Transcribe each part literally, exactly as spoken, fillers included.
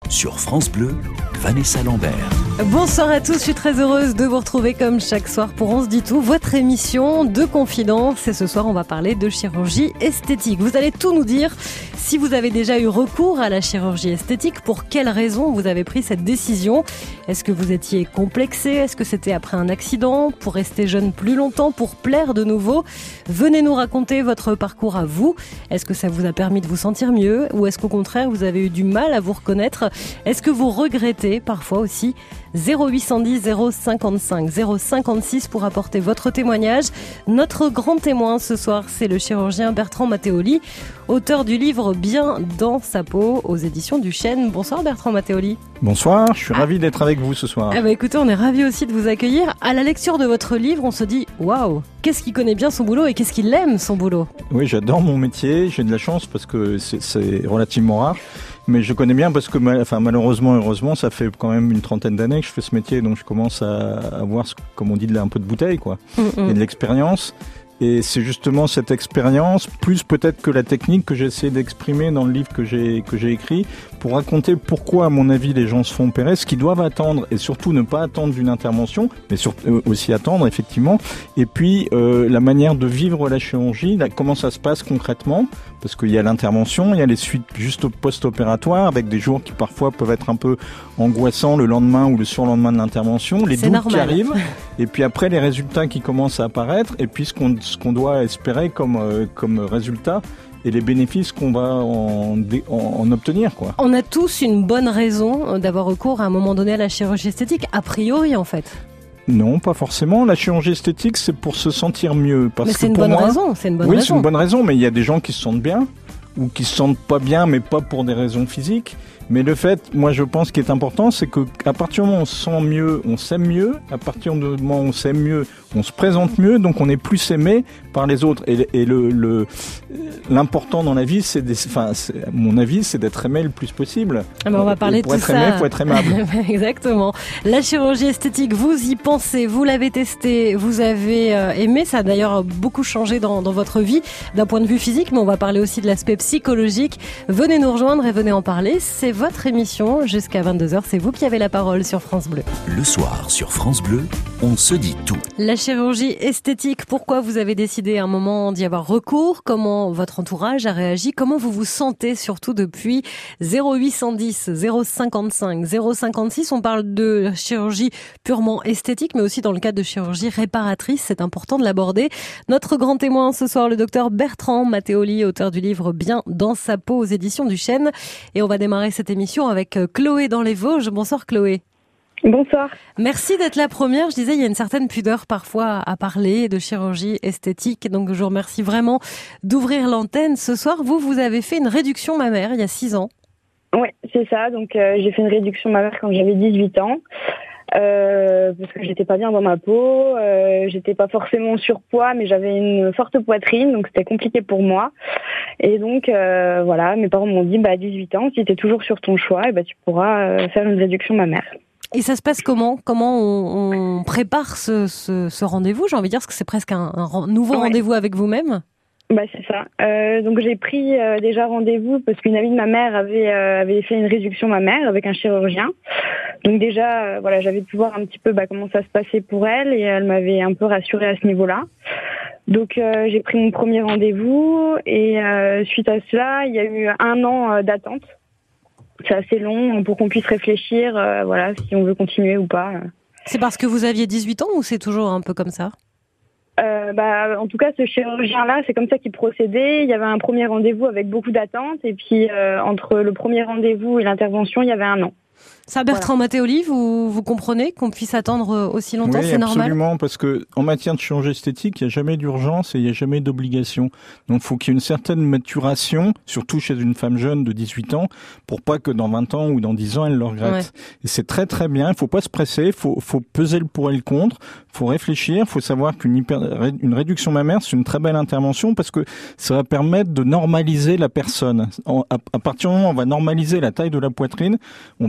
Sur France Bleu, Vanessa Lambert. Bonsoir à tous, je suis très heureuse de vous retrouver comme chaque soir pour On se dit tout, votre émission de confidence. Et ce soir, on va parler de chirurgie esthétique. Vous allez tout nous dire. Si vous avez déjà eu recours à la chirurgie esthétique, pour quelles raisons vous avez pris cette décision? Est-ce que vous étiez complexé? Est-ce que c'était après un accident? Pour rester jeune plus longtemps? Pour plaire de nouveau? Venez nous raconter votre parcours à vous. Est-ce que ça vous a permis de vous sentir mieux? Ou est-ce qu'au contraire, vous avez eu du mal à vous reconnaître? Est-ce que vous regrettez parfois aussi? zéro huit cent dix zéro cinquante-cinq zéro cinquante-six pour apporter votre témoignage. Notre grand témoin ce soir, c'est le chirurgien Bertrand Matteoli, auteur du livre Bien dans sa peau aux éditions du Chêne. Bonsoir Bertrand Matteoli. Bonsoir, je suis ah. ravi d'être avec vous ce soir. Eh ben, écoutez, on est ravis aussi de vous accueillir. À la lecture de votre livre, on se dit waouh, qu'est-ce qu'il connaît bien son boulot et qu'est-ce qu'il aime son boulot? Oui, j'adore mon métier, j'ai de la chance parce que c'est, c'est relativement rare. Mais je connais bien parce que enfin, malheureusement, heureusement, ça fait quand même une trentaine d'années que je fais ce métier, donc je commence à avoir, comme on dit, un peu de bouteille, quoi, mm-hmm. et de l'expérience. Et c'est justement cette expérience, plus peut-être que la technique, que j'ai essayé d'exprimer dans le livre que j'ai que j'ai écrit, pour raconter pourquoi, à mon avis, les gens se font opérer, ce qu'ils doivent attendre, et surtout ne pas attendre d'une intervention, mais surtout aussi attendre, effectivement. Et puis, euh, la manière de vivre la chirurgie, là, comment ça se passe concrètement, parce qu'il y a l'intervention, il y a les suites juste post-opératoires, avec des jours qui parfois peuvent être un peu angoissants le lendemain ou le surlendemain de l'intervention, les doutes qui arrivent, et puis après les résultats qui commencent à apparaître, et puis ce qu'on, ce qu'on doit espérer comme, euh, comme résultat, et les bénéfices qu'on va en, en, en obtenir, quoi. On a tous une bonne raison d'avoir recours à un moment donné à la chirurgie esthétique, a priori en fait. Non, pas forcément. La chirurgie esthétique, c'est pour se sentir mieux. Parce mais que c'est une pour bonne moi, raison. C'est une bonne oui, raison. c'est une bonne raison, mais il y a des gens qui se sentent bien ou qui se sentent pas bien, mais pas pour des raisons physiques. Mais le fait, moi je pense, qui est important, c'est que à partir du moment où on se sent mieux, on s'aime mieux. À partir du moment où on s'aime mieux, on se présente mieux, donc on est plus aimé par les autres. Et, et le, le l'important dans la vie, c'est, des, enfin, c'est, à mon avis, c'est d'être aimé le plus possible. Ah ben on va parler pour de être tout aimé, ça. il faut être aimable. Exactement. La chirurgie esthétique, vous y pensez, vous l'avez testé, vous avez euh, aimé. Ça a d'ailleurs beaucoup changé dans, dans votre vie, d'un point de vue physique, mais on va parler aussi de l'aspect psychologique. Venez nous rejoindre et venez en parler. C'est votre émission jusqu'à vingt-deux heures. C'est vous qui avez la parole sur France Bleu. Le soir, sur France Bleu, on se dit tout. La chirurgie esthétique, pourquoi vous avez décidé à un moment d'y avoir recours? Comment votre entourage a réagi? Comment vous vous sentez surtout depuis? Zéro huit cent dix zéro cinquante-cinq zéro cinquante-six. On parle de chirurgie purement esthétique, mais aussi dans le cadre de chirurgie réparatrice. C'est important de l'aborder. Notre grand témoin ce soir, le docteur Bertrand Matteoli, auteur du livre Bien dans sa peau aux éditions du Chêne. Et on va démarrer cette émission avec Chloé dans les Vosges. Bonsoir Chloé. Bonsoir. Merci d'être la première. Je disais, il y a une certaine pudeur parfois à parler de chirurgie esthétique. Donc, je vous remercie vraiment d'ouvrir l'antenne. Ce soir, vous, vous avez fait une réduction mammaire il y a six ans. Oui, c'est ça. Donc, euh, j'ai fait une réduction mammaire quand j'avais dix-huit ans. Euh, parce que j'étais pas bien dans ma peau. Euh, j'étais pas forcément en surpoids, mais j'avais une forte poitrine. Donc, c'était compliqué pour moi. Et donc, euh, voilà, mes parents m'ont dit, bah, à dix-huit ans, si t'es toujours sur ton choix, et bah, tu pourras euh, faire une réduction mammaire. Et ça se passe comment? Comment on, on prépare ce, ce, ce rendez-vous? J'ai envie de dire, parce que c'est presque un, un nouveau ouais. rendez-vous avec vous-même. Bah c'est ça. Euh, donc j'ai pris euh, déjà rendez-vous parce qu'une amie de ma mère avait euh, avait fait une réduction mammaire avec un chirurgien. Donc déjà euh, voilà, j'avais pu voir un petit peu bah, comment ça se passait pour elle et elle m'avait un peu rassurée à ce niveau-là. Donc euh, j'ai pris mon premier rendez-vous et euh, suite à cela, il y a eu un an euh, d'attente. C'est assez long pour qu'on puisse réfléchir, euh, voilà, si on veut continuer ou pas. C'est parce que vous aviez dix-huit ans ou c'est toujours un peu comme ça? Euh, bah, en tout cas, ce chirurgien-là, c'est comme ça qu'il procédait. Il y avait un premier rendez-vous avec beaucoup d'attentes et puis euh, entre le premier rendez-vous et l'intervention, il y avait un an. Ça, Bertrand voilà. Matteoli, vous, vous comprenez qu'on puisse attendre aussi longtemps, oui, c'est normal? Oui, absolument, parce que en matière de chirurgie esthétique, il n'y a jamais d'urgence et il n'y a jamais d'obligation. Donc, il faut qu'il y ait une certaine maturation, surtout chez une femme jeune de dix-huit ans, pour pas que dans vingt ans ou dans dix ans, elle le regrette. Ouais. Et c'est très très bien, il ne faut pas se presser, il faut, faut peser le pour et le contre, il faut réfléchir, il faut savoir qu'une hyper, une réduction mammaire, c'est une très belle intervention parce que ça va permettre de normaliser la personne. En, à, à partir du moment où on va normaliser la taille de la poitrine, on va normaliser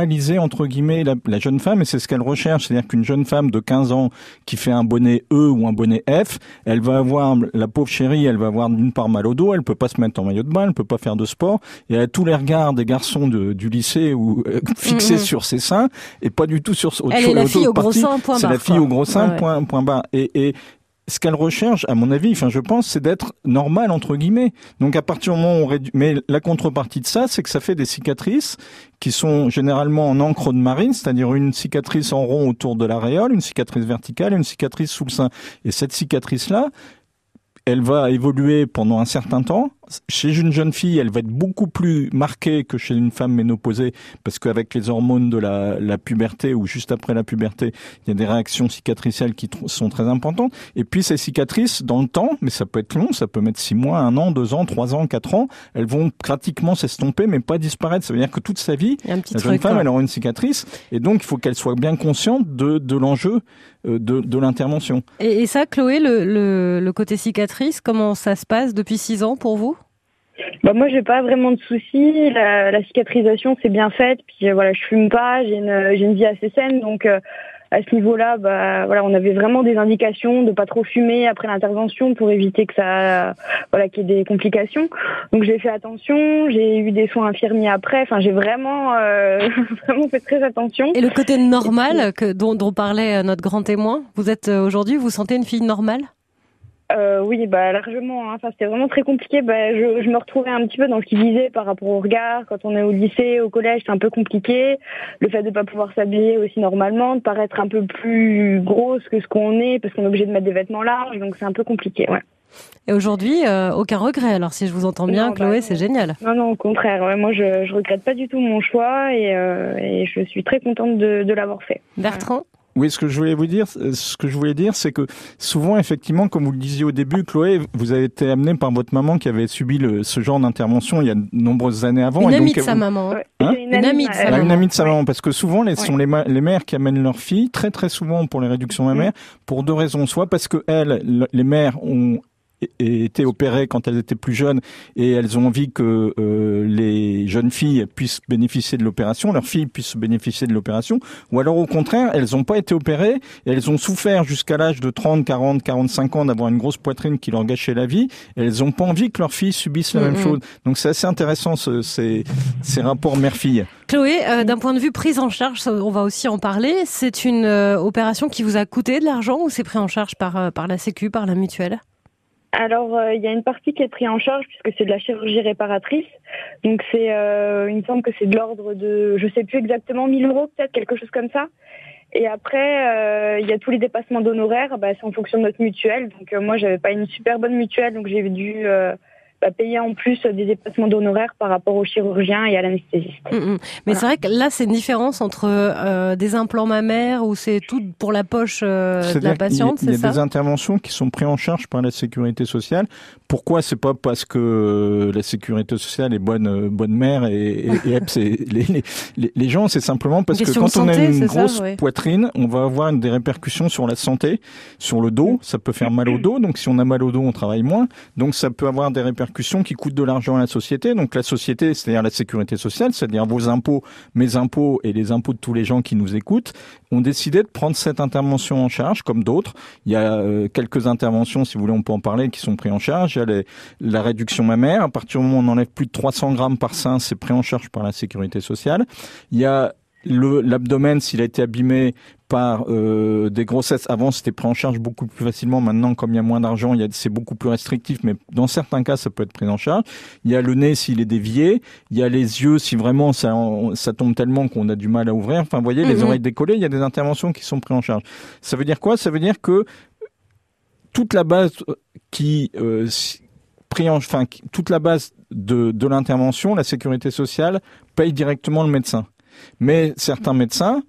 normaliser entre guillemets la, la jeune femme, et c'est ce qu'elle recherche, c'est-à-dire qu'une jeune femme de quinze ans qui fait un bonnet E ou un bonnet F, elle va avoir, la pauvre chérie, elle va avoir d'une part mal au dos, elle peut pas se mettre en maillot de bain, elle peut pas faire de sport, et elle a tous les regards des garçons de, du lycée ou euh, fixés mmh. sur ses seins et pas du tout sur autre elle chose. Elle est la fille au gros sein, point barre. C'est la fille quoi. au gros sein, ouais. point, point barre. Et, et ce qu'elle recherche, à mon avis, enfin je pense, c'est d'être normal entre guillemets. Donc à partir du moment où on réduit, mais la contrepartie de ça, c'est que ça fait des cicatrices qui sont généralement en encre de marine, c'est-à-dire une cicatrice en rond autour de l'aréole, une cicatrice verticale et une cicatrice sous le sein. Et cette cicatrice-là, elle va évoluer pendant un certain temps. Chez une jeune fille, elle va être beaucoup plus marquée que chez une femme ménopausée, parce qu'avec les hormones de la, la puberté ou juste après la puberté, il y a des réactions cicatricielles qui tr- sont très importantes. Et puis ces cicatrices, dans le temps, mais ça peut être long, ça peut mettre six mois, un an, deux ans, trois ans, quatre ans, elles vont pratiquement s'estomper, mais pas disparaître. Ça veut dire que toute sa vie, la jeune femme, quoi. Elle aura une cicatrice, et donc il faut qu'elle soit bien consciente de, de l'enjeu de, de l'intervention. Et, et ça, Chloé, le, le, le côté cicatrice, comment ça se passe depuis six ans pour vous ? Bah moi j'ai pas vraiment de soucis, la, la cicatrisation c'est bien faite, puis euh, voilà je fume pas, j'ai une j'ai une vie assez saine, donc euh, à ce niveau-là bah voilà on avait vraiment des indications de pas trop fumer après l'intervention pour éviter que ça voilà qu'il y ait des complications. Donc j'ai fait attention, j'ai eu des soins infirmiers après, enfin j'ai vraiment euh, vraiment fait très attention. Et le côté normal que dont dont parlait notre grand témoin, vous êtes aujourd'hui, vous sentez une fille normale ? Euh, oui, bah largement. Hein. Enfin, c'était vraiment très compliqué. Bah, je, je me retrouvais un petit peu dans ce qu'il disait par rapport au regard. Quand on est au lycée, au collège, c'est un peu compliqué. Le fait de pas pouvoir s'habiller aussi normalement, de paraître un peu plus grosse que ce qu'on est, parce qu'on est obligé de mettre des vêtements larges, donc c'est un peu compliqué. Ouais. Et aujourd'hui, euh, aucun regret. Alors, si je vous entends bien, non, Chloé, bah, c'est génial. Non, non, au contraire. Ouais, moi, je, je regrette pas du tout mon choix et, euh, et je suis très contente de, de l'avoir fait. Bertrand. Voilà. Oui, ce que je voulais vous dire, ce que je voulais dire, c'est que souvent, effectivement, comme vous le disiez au début, Chloé, vous avez été amenée par votre maman qui avait subi le, ce genre d'intervention il y a de nombreuses années avant. Une et amie donc, de sa vous... maman. Ouais. Hein une, une amie de sa ah, maman. Une amie de sa maman, parce que souvent, les, ouais. sont les, ma- les mères qui amènent leurs filles, très très souvent pour les réductions mammaires, pour deux raisons. Soit parce que elles, les mères ont été opérées quand elles étaient plus jeunes et elles ont envie que euh, les jeunes filles puissent bénéficier de l'opération, leurs filles puissent bénéficier de l'opération, ou alors au contraire, elles n'ont pas été opérées et elles ont souffert jusqu'à l'âge de trente, quarante, quarante-cinq ans d'avoir une grosse poitrine qui leur gâchait la vie et elles n'ont pas envie que leurs filles subissent la mmh. même chose. Donc c'est assez intéressant ce, ces, ces rapports mère-fille. Chloé, euh, d'un point de vue prise en charge, on va aussi en parler, c'est une euh, opération qui vous a coûté de l'argent ou c'est pris en charge par, euh, par la Sécu, par la mutuelle ? Alors, il euh, y a une partie qui est prise en charge puisque c'est de la chirurgie réparatrice. Donc, c'est, euh, il me semble que c'est de l'ordre de, je sais plus exactement, mille euros peut-être, quelque chose comme ça. Et après, il euh, y a tous les dépassements d'honoraires, bah, c'est en fonction de notre mutuelle. Donc, euh, moi, j'avais pas une super bonne mutuelle, donc j'ai dû euh, bah, payer en plus des dépassements d'honoraires par rapport aux chirurgiens et à l'anesthésiste. Mmh, mmh. Mais voilà. C'est vrai que là, c'est une différence entre euh, des implants mammaires où c'est tout pour la poche euh, de la patiente, c'est ça ? Il y a des interventions qui sont prises en charge par la sécurité sociale. Pourquoi ? C'est pas parce que la sécurité sociale est bonne, bonne mère et, et, et c'est les, les, les gens, c'est simplement parce que quand santé, on a une grosse ça, ouais. poitrine, on va avoir des répercussions sur la santé, sur le dos. Ça peut faire mal au dos. Donc, si on a mal au dos, on travaille moins. Donc, ça peut avoir des répercussions qui coûtent de l'argent à la société. Donc la société, c'est-à-dire la sécurité sociale, c'est-à-dire vos impôts, mes impôts et les impôts de tous les gens qui nous écoutent, ont décidé de prendre cette intervention en charge, comme d'autres. Il y a euh, quelques interventions, si vous voulez, on peut en parler, qui sont prises en charge. Il y a les, la réduction mammaire. À partir du moment où on enlève plus de trois cents grammes par sein, c'est pris en charge par la sécurité sociale. Il y a le, l'abdomen, s'il a été abîmé par euh, des grossesses. Avant, c'était pris en charge beaucoup plus facilement. Maintenant, comme il y a moins d'argent, il y a, c'est beaucoup plus restrictif, mais dans certains cas, ça peut être pris en charge. Il y a le nez s'il est dévié. Il y a les yeux si vraiment ça, ça tombe tellement qu'on a du mal à ouvrir. Enfin, vous voyez, mmh. les oreilles décollées, il y a des interventions qui sont prises en charge. Ça veut dire quoi ? Ça veut dire que toute la base qui... Euh, pris en, enfin, toute la base de, de l'intervention, la sécurité sociale paye directement le médecin. Mais certains médecins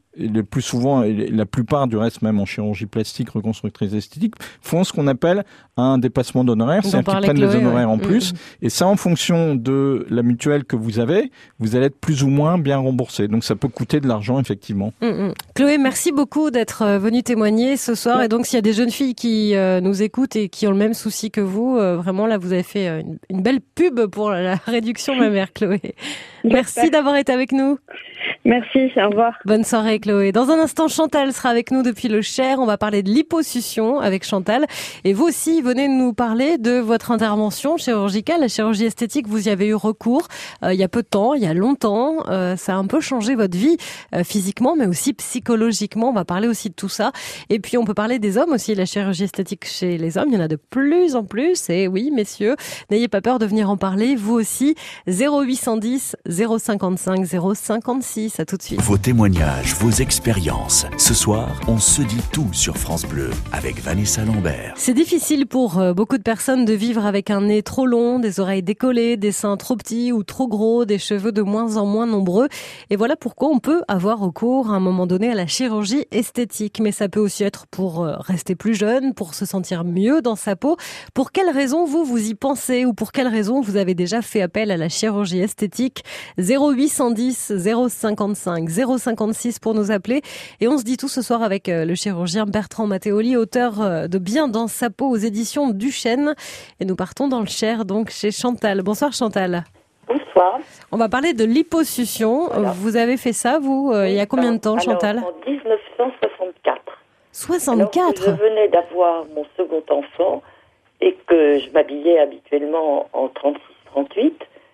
et le plus souvent, et la plupart du reste, même en chirurgie plastique, reconstructrice esthétique, font ce qu'on appelle un dépassement d'honoraires, c'est-à-dire qu'ils prennent Chloé, des honoraires ouais. en plus. Mmh. Et ça, en fonction de la mutuelle que vous avez, vous allez être plus ou moins bien remboursé. Donc, ça peut coûter de l'argent, effectivement. Mmh. Chloé, merci beaucoup d'être venue témoigner ce soir. Ouais. Et donc, s'il y a des jeunes filles qui euh, nous écoutent et qui ont le même souci que vous, euh, vraiment, là, vous avez fait une, une belle pub pour la réduction mammaire, Chloé. Merci d'avoir été avec nous. Merci, au revoir. Bonne soirée, Chloé. Dans un instant, Chantal sera avec nous depuis le Cher. On va parler de liposuction avec Chantal. Et vous aussi, venez nous parler de votre intervention chirurgicale, la chirurgie esthétique. Vous y avez eu recours euh, il y a peu de temps, il y a longtemps. Euh, ça a un peu changé votre vie euh, physiquement, mais aussi psychologiquement. On va parler aussi de tout ça. Et puis, on peut parler des hommes aussi. La chirurgie esthétique chez les hommes, il y en a de plus en plus. Et oui, messieurs, n'ayez pas peur de venir en parler. Vous aussi, zéro huit cent dix, zéro cinquante-cinq, zéro cinquante-six. À tout de suite. Vos témoignages, vos expériences. Ce soir, on se dit tout sur France Bleu avec Vanessa Lambert. C'est difficile pour euh, beaucoup de personnes de vivre avec un nez trop long, des oreilles décollées, des seins trop petits ou trop gros, des cheveux de moins en moins nombreux. Et voilà pourquoi on peut avoir recours à un moment donné à la chirurgie esthétique. Mais ça peut aussi être pour euh, rester plus jeune, pour se sentir mieux dans sa peau. Pour quelles raisons vous, vous y pensez ou pour quelles raisons vous avez déjà fait appel à la chirurgie esthétique? zéro huit cent dix, zéro cinquante-cinq, zéro cinquante-six pour nous appeler. Et on se dit tout ce soir avec le chirurgien Bertrand Matteoli, auteur de Bien dans sa peau aux éditions Duchesne. Et nous partons dans le Cher, donc chez Chantal. Bonsoir Chantal. Bonsoir. On va parler de liposuction. Voilà. Vous avez fait ça, vous, euh, oui, il y a combien de temps, alors, Chantal? En dix-neuf cent soixante-quatre. soixante-quatre. Alors que je venais d'avoir mon second enfant et que je m'habillais habituellement en trente-six trente-huit,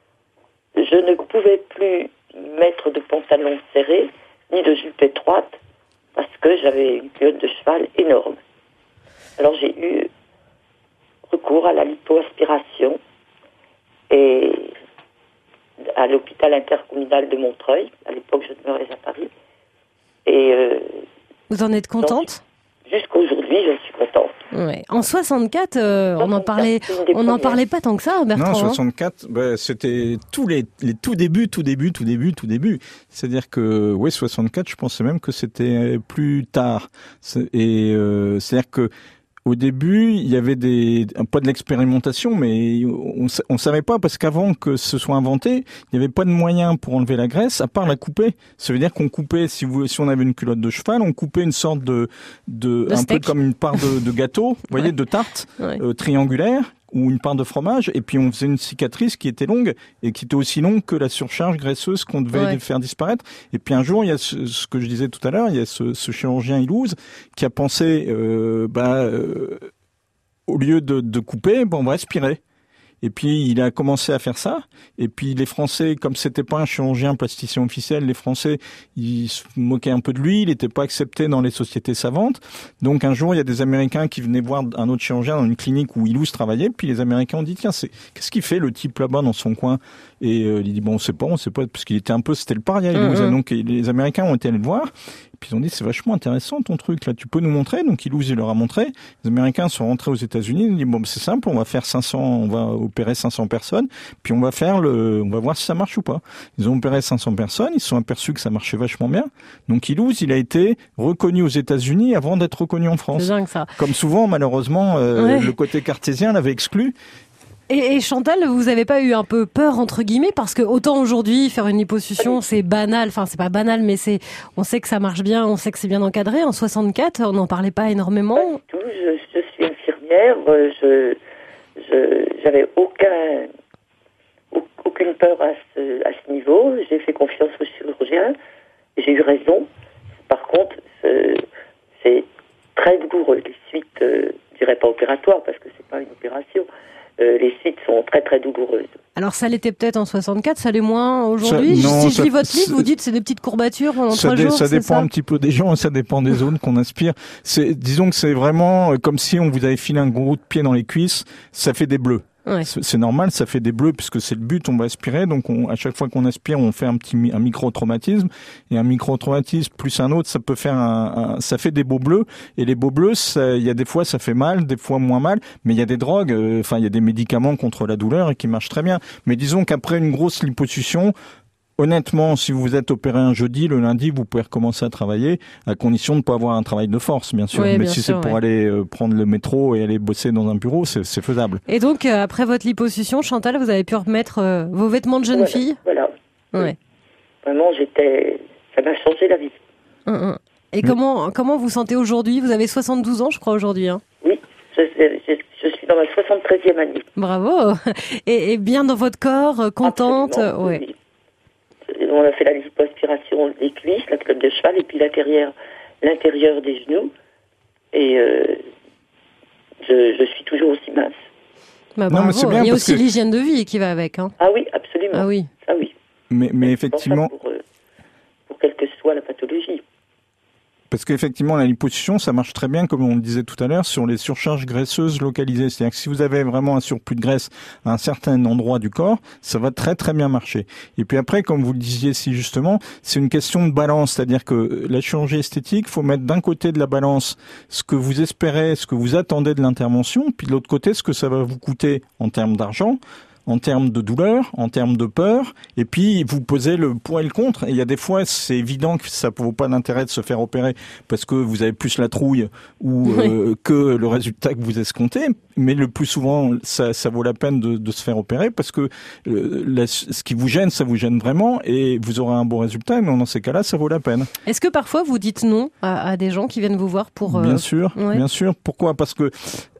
je ne pouvais plus mettre de pantalon serré ni de jupe étroite parce que j'avais une culotte de cheval énorme. Alors j'ai eu recours à la lipoaspiration et à l'hôpital intercommunal de Montreuil. À l'époque, je demeurais à Paris. Et euh, vous en êtes contente? Jusqu'à aujourd'hui, je suis contente. Ouais. En soixante-quatre, euh, on en parlait, on n'en parlait pas tant que ça, Bertrand. Non, soixante-quatre, hein. bah, c'était tous les, les tout débuts, tout début, tout début, tout début. C'est-à-dire que, ouais, soixante-quatre, je pensais même que c'était plus tard. C'est, et euh, c'est-à-dire que au début, il y avait des, pas de l'expérimentation, mais on, on savait pas parce qu'avant que ce soit inventé, il n'y avait pas de moyen pour enlever la graisse à part la couper. Ça veut dire qu'on coupait, si vous, si on avait une culotte de cheval, on coupait une sorte de, de, de un steak. peu comme une part de, de gâteau, vous voyez, de tarte, ouais. euh, triangulaire, ou une part de fromage, et puis on faisait une cicatrice qui était longue et qui était aussi longue que la surcharge graisseuse qu'on devait ouais. faire disparaître. Et puis un jour, il y a ce, ce que je disais tout à l'heure, il y a ce, ce chirurgien Ilouz qui a pensé, euh, bah, euh, au lieu de, de couper, bon, on va aspirer. Et puis il a commencé à faire ça. Et puis les Français, comme c'était pas un chirurgien plasticien officiel, les Français ils se moquaient un peu de lui. Il n'était pas accepté dans les sociétés savantes. Donc un jour il y a des Américains qui venaient voir un autre chirurgien dans une clinique où Ilouz travaillait. Puis les Américains ont dit tiens c'est qu'est-ce qu'il fait le type là-bas dans son coin? Et euh, il dit bon on sait pas, on sait pas parce qu'il était un peu c'était le paria Ilouz. Mm-hmm. Donc les Américains ont été allés le voir. Puis ils ont dit c'est vachement intéressant ton truc là, tu peux nous montrer? Donc Ilouz il leur a montré. Les Américains sont rentrés aux États-Unis. Ils ont dit bon c'est simple, on va faire cinq cents, on va opérer cinq cents personnes, puis on va faire le, on va voir si ça marche ou pas. Ils ont opéré cinq cents personnes, ils se sont aperçus que ça marchait vachement bien. Donc Ilouz il a été reconnu aux États-Unis avant d'être reconnu en France. C'est dingue ça. Comme souvent malheureusement euh, ouais. le côté cartésien l'avait exclu. Et, et Chantal, vous avez pas eu un peu peur entre guillemets parce que autant aujourd'hui faire une liposuction c'est banal, enfin c'est pas banal mais c'est, on sait que ça marche bien, on sait que c'est bien encadré. En soixante-quatre, on n'en parlait pas énormément. Pas du tout. Je, je suis infirmière, je, je j'avais aucun aucune peur à ce, à ce niveau. J'ai fait confiance au chirurgien, j'ai eu raison. Par contre, c'est, c'est très douloureux. Les suites, euh, je dirais pas opératoires parce que c'est pas une opération. Euh, les suites sont très très douloureuses. Alors ça l'était peut-être en soixante-quatre, ça l'est moins aujourd'hui. Ça, non, si je ça, lis votre livre, vous dites c'est des petites courbatures en ça trois dé, jours. Ça c'est dépend ça un petit peu des gens, ça dépend des zones qu'on inspire. C'est, disons que c'est vraiment comme si on vous avait filé un gros coup de pied dans les cuisses, ça fait des bleus. Ouais. C'est, c'est normal, ça fait des bleus puisque c'est le but, on va aspirer. Donc on, à chaque fois qu'on aspire, on fait un petit un micro-traumatisme. Et un micro-traumatisme plus un autre, ça peut faire un, un ça fait des beaux bleus. Et les beaux bleus, il y a des fois ça fait mal, des fois moins mal. Mais il y a des drogues, enfin euh, il y a des médicaments contre la douleur et qui marchent très bien. Mais disons qu'après une grosse liposuction, honnêtement, si vous êtes opéré un jeudi, le lundi, vous pouvez recommencer à travailler, à condition de ne pas avoir un travail de force, bien sûr. Oui, Mais bien si sûr, c'est pour ouais. aller euh, prendre le métro et aller bosser dans un bureau, c'est, c'est faisable. Et donc, euh, après votre liposuction, Chantal, vous avez pu remettre euh, vos vêtements de jeune Voilà, fille. Voilà. Ouais. Vraiment, j'étais... ça m'a changé la vie. Hum, hum. Et Mm. comment comment vous sentez aujourd'hui? Vous avez soixante-douze ans, je crois, aujourd'hui. Hein. Oui, je, je, je suis dans ma soixante-treizième année. Bravo. Et, et bien dans votre corps, euh, contente. Absolument, euh, ouais. oui. On a fait la lipoaspiration des cuisses, la club de cheval, et puis l'intérieur, l'intérieur des genoux. Et euh, je, je suis toujours aussi mince. Bah, Non, mais bravo. c'est bien Il y a parce aussi que- l'hygiène de vie qui va avec. Hein. Ah oui, absolument. Ah oui. Ah oui. Mais, mais C'est pour ça effectivement, Pour, euh, pour quelle que soit la pathologie. parce qu'effectivement, la liposuction, ça marche très bien, comme on le disait tout à l'heure, sur les surcharges graisseuses localisées. C'est-à-dire que si vous avez vraiment un surplus de graisse à un certain endroit du corps, ça va très très bien marcher. Et puis après, comme vous le disiez si justement, c'est une question de balance. C'est-à-dire que la chirurgie esthétique, faut mettre d'un côté de la balance ce que vous espérez, ce que vous attendez de l'intervention, puis de l'autre côté, ce que ça va vous coûter en termes d'argent, en termes de douleur, en termes de peur, et puis vous posez le pour et le contre. Et il y a des fois, c'est évident que ça ne vaut pas l'intérêt de se faire opérer parce que vous avez plus la trouille ou euh, que le résultat que vous escomptez. Mais le plus souvent, ça, ça vaut la peine de, de se faire opérer parce que euh, la, ce qui vous gêne, ça vous gêne vraiment et vous aurez un bon résultat. Mais dans ces cas-là, ça vaut la peine. Est-ce que parfois vous dites non à, à des gens qui viennent vous voir pour... euh, Bien sûr, ouais. bien sûr. Pourquoi ? Parce que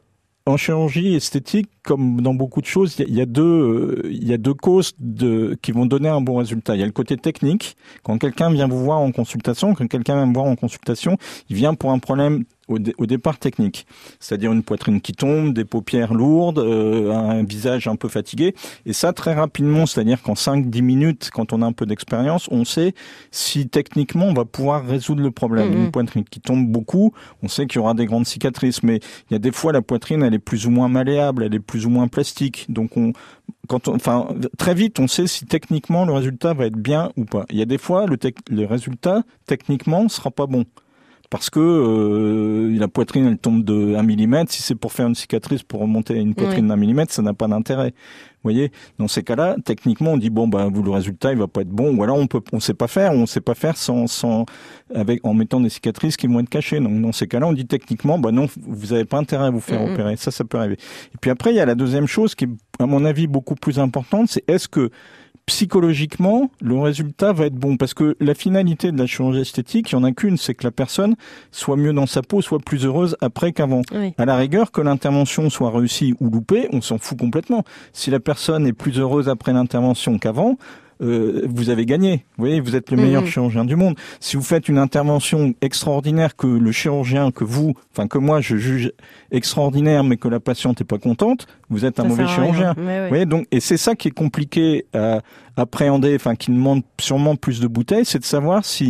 en chirurgie esthétique, comme dans beaucoup de choses, il y, y a deux, euh, il y a deux causes de, qui vont donner un bon résultat. Il y a le côté technique. Quand quelqu'un vient vous voir en consultation, quand quelqu'un vient me voir en consultation, il vient pour un problème au, dé, au départ technique, c'est-à-dire une poitrine qui tombe, des paupières lourdes, euh, un visage un peu fatigué. Et ça, très rapidement, c'est-à-dire qu'en cinq dix minutes, quand on a un peu d'expérience, on sait si techniquement on va pouvoir résoudre le problème. Mmh. Une poitrine qui tombe beaucoup, on sait qu'il y aura des grandes cicatrices, mais il y a des fois la poitrine, elle est plus ou moins malléable, elle est plus ou moins plastique. Donc on, quand on, enfin, très vite, on sait si techniquement le résultat va être bien ou pas. Il y a des fois, le, tec- le résultat, techniquement, sera pas bon. Parce que euh, la poitrine, elle tombe de un millimètre. Si c'est pour faire une cicatrice, pour remonter à une poitrine Oui. d'un millimètre, ça n'a pas d'intérêt. Vous voyez, dans ces cas-là, techniquement, on dit bon, bah, vous le résultat, il va pas être bon. Ou alors on peut, on sait pas faire. On sait pas faire sans, sans, avec, en mettant des cicatrices qui vont être cachées. Donc dans ces cas-là, on dit techniquement, bah non, vous avez pas intérêt à vous faire Mm-hmm. opérer. Ça, ça peut arriver. Et puis après, il y a la deuxième chose qui est, à mon avis, beaucoup plus importante, c'est est-ce que psychologiquement, le résultat va être bon. Parce que la finalité de la chirurgie esthétique, il y en a qu'une, c'est que la personne soit mieux dans sa peau, soit plus heureuse après qu'avant. Oui. À la rigueur, que l'intervention soit réussie ou loupée, on s'en fout complètement. Si la personne est plus heureuse après l'intervention qu'avant, euh, vous avez gagné. Vous voyez, vous êtes le meilleur Mmh. chirurgien du monde. Si vous faites une intervention extraordinaire que le chirurgien, que vous, enfin que moi, je juge extraordinaire, mais que la patiente n'est pas contente, vous êtes un Ça mauvais sert à rien. chirurgien. Mais oui. Vous voyez, donc, et c'est ça qui est compliqué à appréhender, enfin qui demande sûrement plus de bouteilles, c'est de savoir si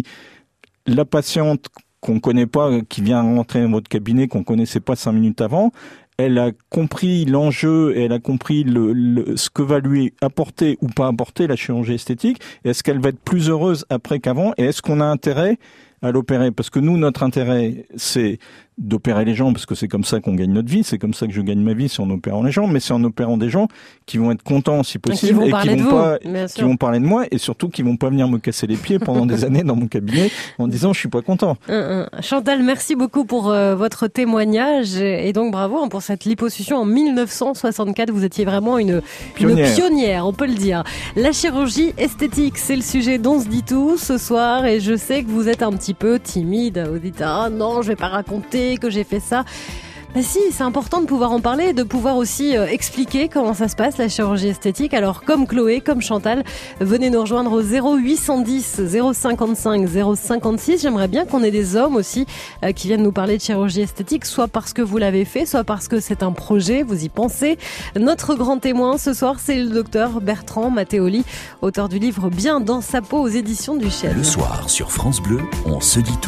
la patiente qu'on connaît pas, qui vient rentrer dans votre cabinet, qu'on connaissait pas cinq minutes avant, elle a compris l'enjeu et elle a compris le, le, ce que va lui apporter ou pas apporter la chirurgie esthétique. Et est-ce qu'elle va être plus heureuse après qu'avant? Et est-ce qu'on a intérêt à l'opérer? Parce que nous, notre intérêt, c'est d'opérer les gens, parce que c'est comme ça qu'on gagne notre vie, c'est comme ça que je gagne ma vie, c'est en opérant les gens, mais c'est en opérant des gens qui vont être contents si possible, qui vont et parler qui de vont vous, pas, bien qui sûr. vont parler de moi, et surtout qui vont pas venir me casser les pieds pendant des années dans mon cabinet en disant je suis pas content. Hum, hum. Chantal, merci beaucoup pour euh, votre témoignage et donc bravo hein, pour cette liposuction en mille neuf cent soixante-quatre. Vous étiez vraiment une Pionnière. une pionnière, on peut le dire. La chirurgie esthétique, c'est le sujet dont se dit tout ce soir et je sais que vous êtes un petit peu timide. Vous dites ah non, je vais pas raconter que j'ai fait ça. Ben si, c'est important de pouvoir en parler, de pouvoir aussi euh, expliquer comment ça se passe la chirurgie esthétique. Alors comme Chloé, comme Chantal, venez nous rejoindre au zéro huit cent dix zéro cinquante-cinq zéro cinquante-six. J'aimerais bien qu'on ait des hommes aussi euh, qui viennent nous parler de chirurgie esthétique, soit parce que vous l'avez fait, soit parce que c'est un projet, vous y pensez. Notre grand témoin ce soir, c'est le docteur Bertrand Matteoli, auteur du livre Bien dans sa peau aux éditions du Chêne. Le soir sur France Bleu, on se dit tout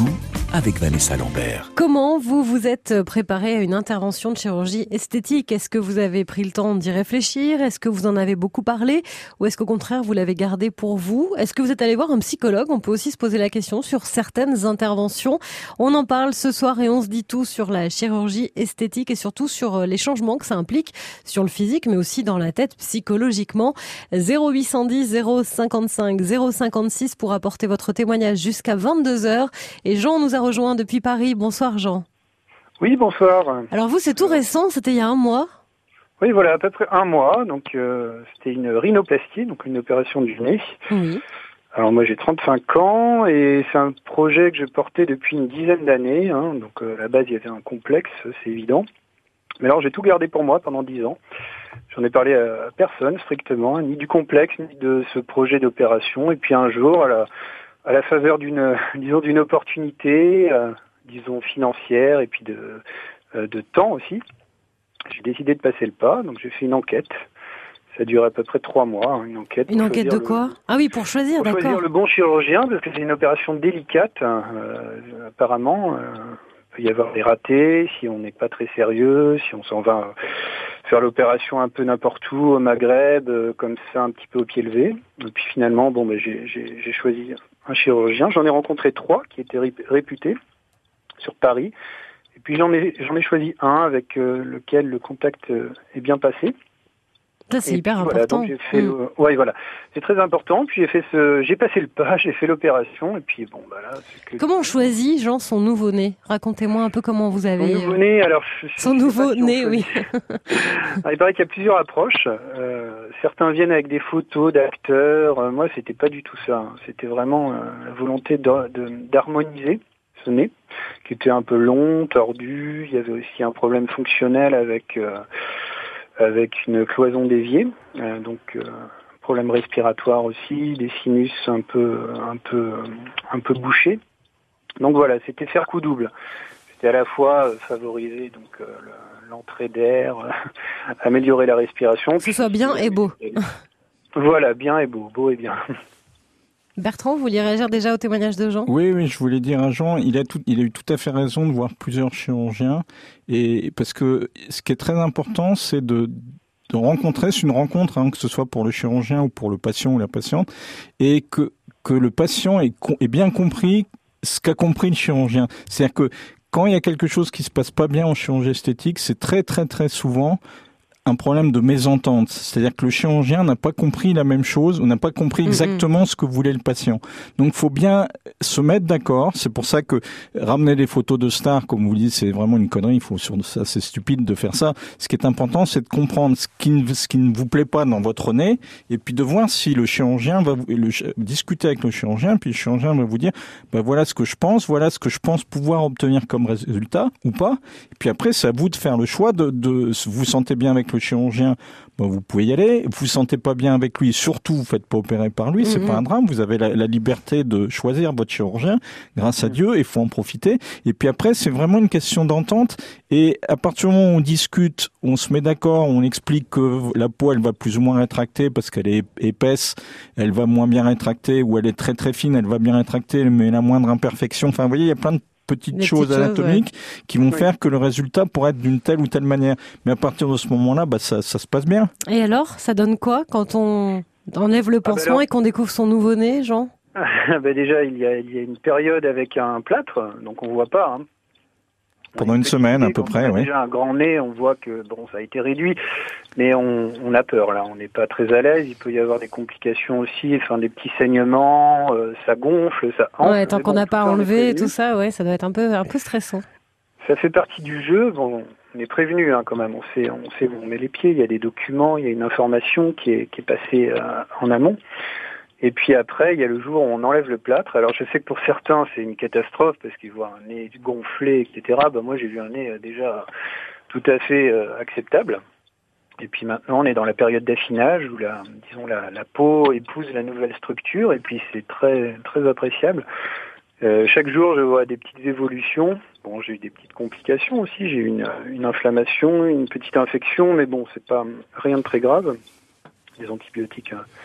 avec Vanessa Lambert. Comment vous vous êtes préparé à une intervention de chirurgie esthétique? Est-ce que vous avez pris le temps d'y réfléchir? Est-ce que vous en avez beaucoup parlé? Ou est-ce qu'au contraire, vous l'avez gardé pour vous? Est-ce que vous êtes allé voir un psychologue? On peut aussi se poser la question sur certaines interventions. On en parle ce soir et on se dit tout sur la chirurgie esthétique et surtout sur les changements que ça implique sur le physique, mais aussi dans la tête psychologiquement. zéro huit cent dix zéro cinquante-cinq zéro cinquante-six pour apporter votre témoignage jusqu'à vingt-deux heures. Et Jean nous a rejoint depuis Paris. Bonsoir Jean. Oui, bonsoir. Alors vous, c'est tout récent, c'était il y a un mois? Oui, voilà, à peu près un mois. Donc euh, c'était une rhinoplastie, donc une opération du nez. Oui. Alors moi j'ai trente-cinq ans et c'est un projet que je portais depuis une dizaine d'années. Hein, donc euh, à la base il y avait un complexe, c'est évident. Mais alors j'ai tout gardé pour moi pendant dix ans. J'en ai parlé à personne strictement, ni du complexe, ni de ce projet d'opération. Et puis un jour, à la, à la faveur d'une, disons, d'une opportunité, euh, disons financière et puis de, euh, de temps aussi, j'ai décidé de passer le pas. Donc j'ai fait une enquête. Ça dure à peu près trois mois, hein, une enquête. Une enquête de quoi? le, Ah oui, pour choisir, pour d'accord. choisir le bon chirurgien, parce que c'est une opération délicate, hein, euh, apparemment. Euh, il peut y avoir des ratés si on n'est pas très sérieux, si on s'en va faire l'opération un peu n'importe où, au Maghreb, euh, comme ça, un petit peu au pied levé. Et puis finalement, bon, ben, j'ai, j'ai, j'ai choisi un chirurgien. J'en ai rencontré trois qui étaient réputés sur Paris. Et puis j'en ai, j'en ai choisi un avec euh, lequel le contact euh, est bien passé. Ça, c'est et hyper puis, important. Voilà, donc j'ai fait mmh. le... ouais, voilà. C'est très important. Puis j'ai fait ce, j'ai passé le pas, j'ai fait l'opération, et puis bon, bah là. C'est que... Comment on choisit, Jean, son nouveau-né? Racontez-moi un peu comment vous avez. Son nouveau-né, alors. Je, son nouveau-né, si oui. Alors, il paraît qu'il y a plusieurs approches. Euh, certains viennent avec des photos d'acteurs. Euh, moi, c'était pas du tout ça. C'était vraiment euh, la volonté de, de, d'harmoniser ce nez, qui était un peu long, tordu. Il y avait aussi un problème fonctionnel avec. Euh, avec une cloison déviée, euh, donc euh, problème respiratoire aussi, des sinus un peu un peu un peu bouchés. Donc voilà, c'était faire coup double. C'était à la fois euh, favoriser donc euh, le, l'entrée d'air, euh, améliorer la respiration, que ce soit bien et beau. Voilà, bien et beau, beau et bien. Bertrand, vous vouliez réagir déjà au témoignage de Jean? Oui, oui, je voulais dire à Jean, il a, tout, il a eu tout à fait raison de voir plusieurs chirurgiens, et parce que ce qui est très important, c'est de, de rencontrer, c'est une rencontre, hein, que ce soit pour le chirurgien ou pour le patient ou la patiente, et que, que le patient ait, ait bien compris ce qu'a compris le chirurgien. C'est-à-dire que quand il y a quelque chose qui se passe pas bien en chirurgie esthétique, c'est très très très souvent un problème de mésentente. C'est-à-dire que le chirurgien n'a pas compris la même chose ou n'a pas compris exactement mm-hmm. ce que voulait le patient. Donc, il faut bien se mettre d'accord. C'est pour ça que ramener des photos de stars, comme vous le dites, c'est vraiment une connerie. Il faut sur ça, c'est stupide de faire ça. Ce qui est important, c'est de comprendre ce qui ne, ce qui ne vous plaît pas dans votre nez et puis de voir si le chirurgien va vous, le, discuter avec le chirurgien, puis le chirurgien va vous dire, ben voilà ce que je pense, voilà ce que je pense pouvoir obtenir comme résultat ou pas. Et puis après, c'est à vous de faire le choix de, de vous sentez bien avec le chirurgien, bon, vous pouvez y aller. Vous vous sentez pas bien avec lui, surtout vous faites pas opérer par lui, c'est mmh. pas un drame. Vous avez la, la liberté de choisir votre chirurgien, grâce à Dieu, il faut en profiter. Et puis après, c'est vraiment une question d'entente. Et à partir du moment où on discute, on se met d'accord, on explique que la peau, elle va plus ou moins rétracter parce qu'elle est épaisse, elle va moins bien rétracter, ou elle est très très fine, elle va bien rétracter, mais la moindre imperfection. Enfin, vous voyez, il y a plein de petites Les choses petites anatomiques choses, ouais. qui vont oui. faire que le résultat pourrait être d'une telle ou telle manière. Mais à partir de ce moment-là, bah, ça, ça se passe bien. Et alors, ça donne quoi quand on enlève le pansement ah ben alors... et qu'on découvre son nouveau-né, Jean? Ben déjà, il y, a, il y a une période avec un plâtre, donc on voit pas. Hein. Pendant une semaine à peu près, oui. Déjà un grand nez, on voit que bon, ça a été réduit, mais on, on a peur là, on n'est pas très à l'aise. Il peut y avoir des complications aussi, enfin des petits saignements, euh, ça gonfle, ça enfle. Ouais, tant qu'on n'a bon, pas enlevé tout ça, ouais, ça doit être un peu, un peu stressant. Ça fait partie du jeu. Bon, on est prévenu hein, quand même. On sait, on sait où on met les pieds. Il y a des documents, il y a une information qui est, qui est passée euh, en amont. Et puis après, il y a le jour où on enlève le plâtre. Alors je sais que pour certains, c'est une catastrophe parce qu'ils voient un nez gonflé, et cetera. Ben, moi, j'ai vu un nez euh, déjà tout à fait euh, acceptable. Et puis maintenant, on est dans la période d'affinage où la, disons, la, la peau épouse la nouvelle structure. Et puis c'est très, très appréciable. Euh, chaque jour, je vois des petites évolutions. Bon, j'ai eu des petites complications aussi. J'ai eu une, une inflammation, une petite infection, mais bon, c'est pas rien de très grave. Les antibiotiques... Euh,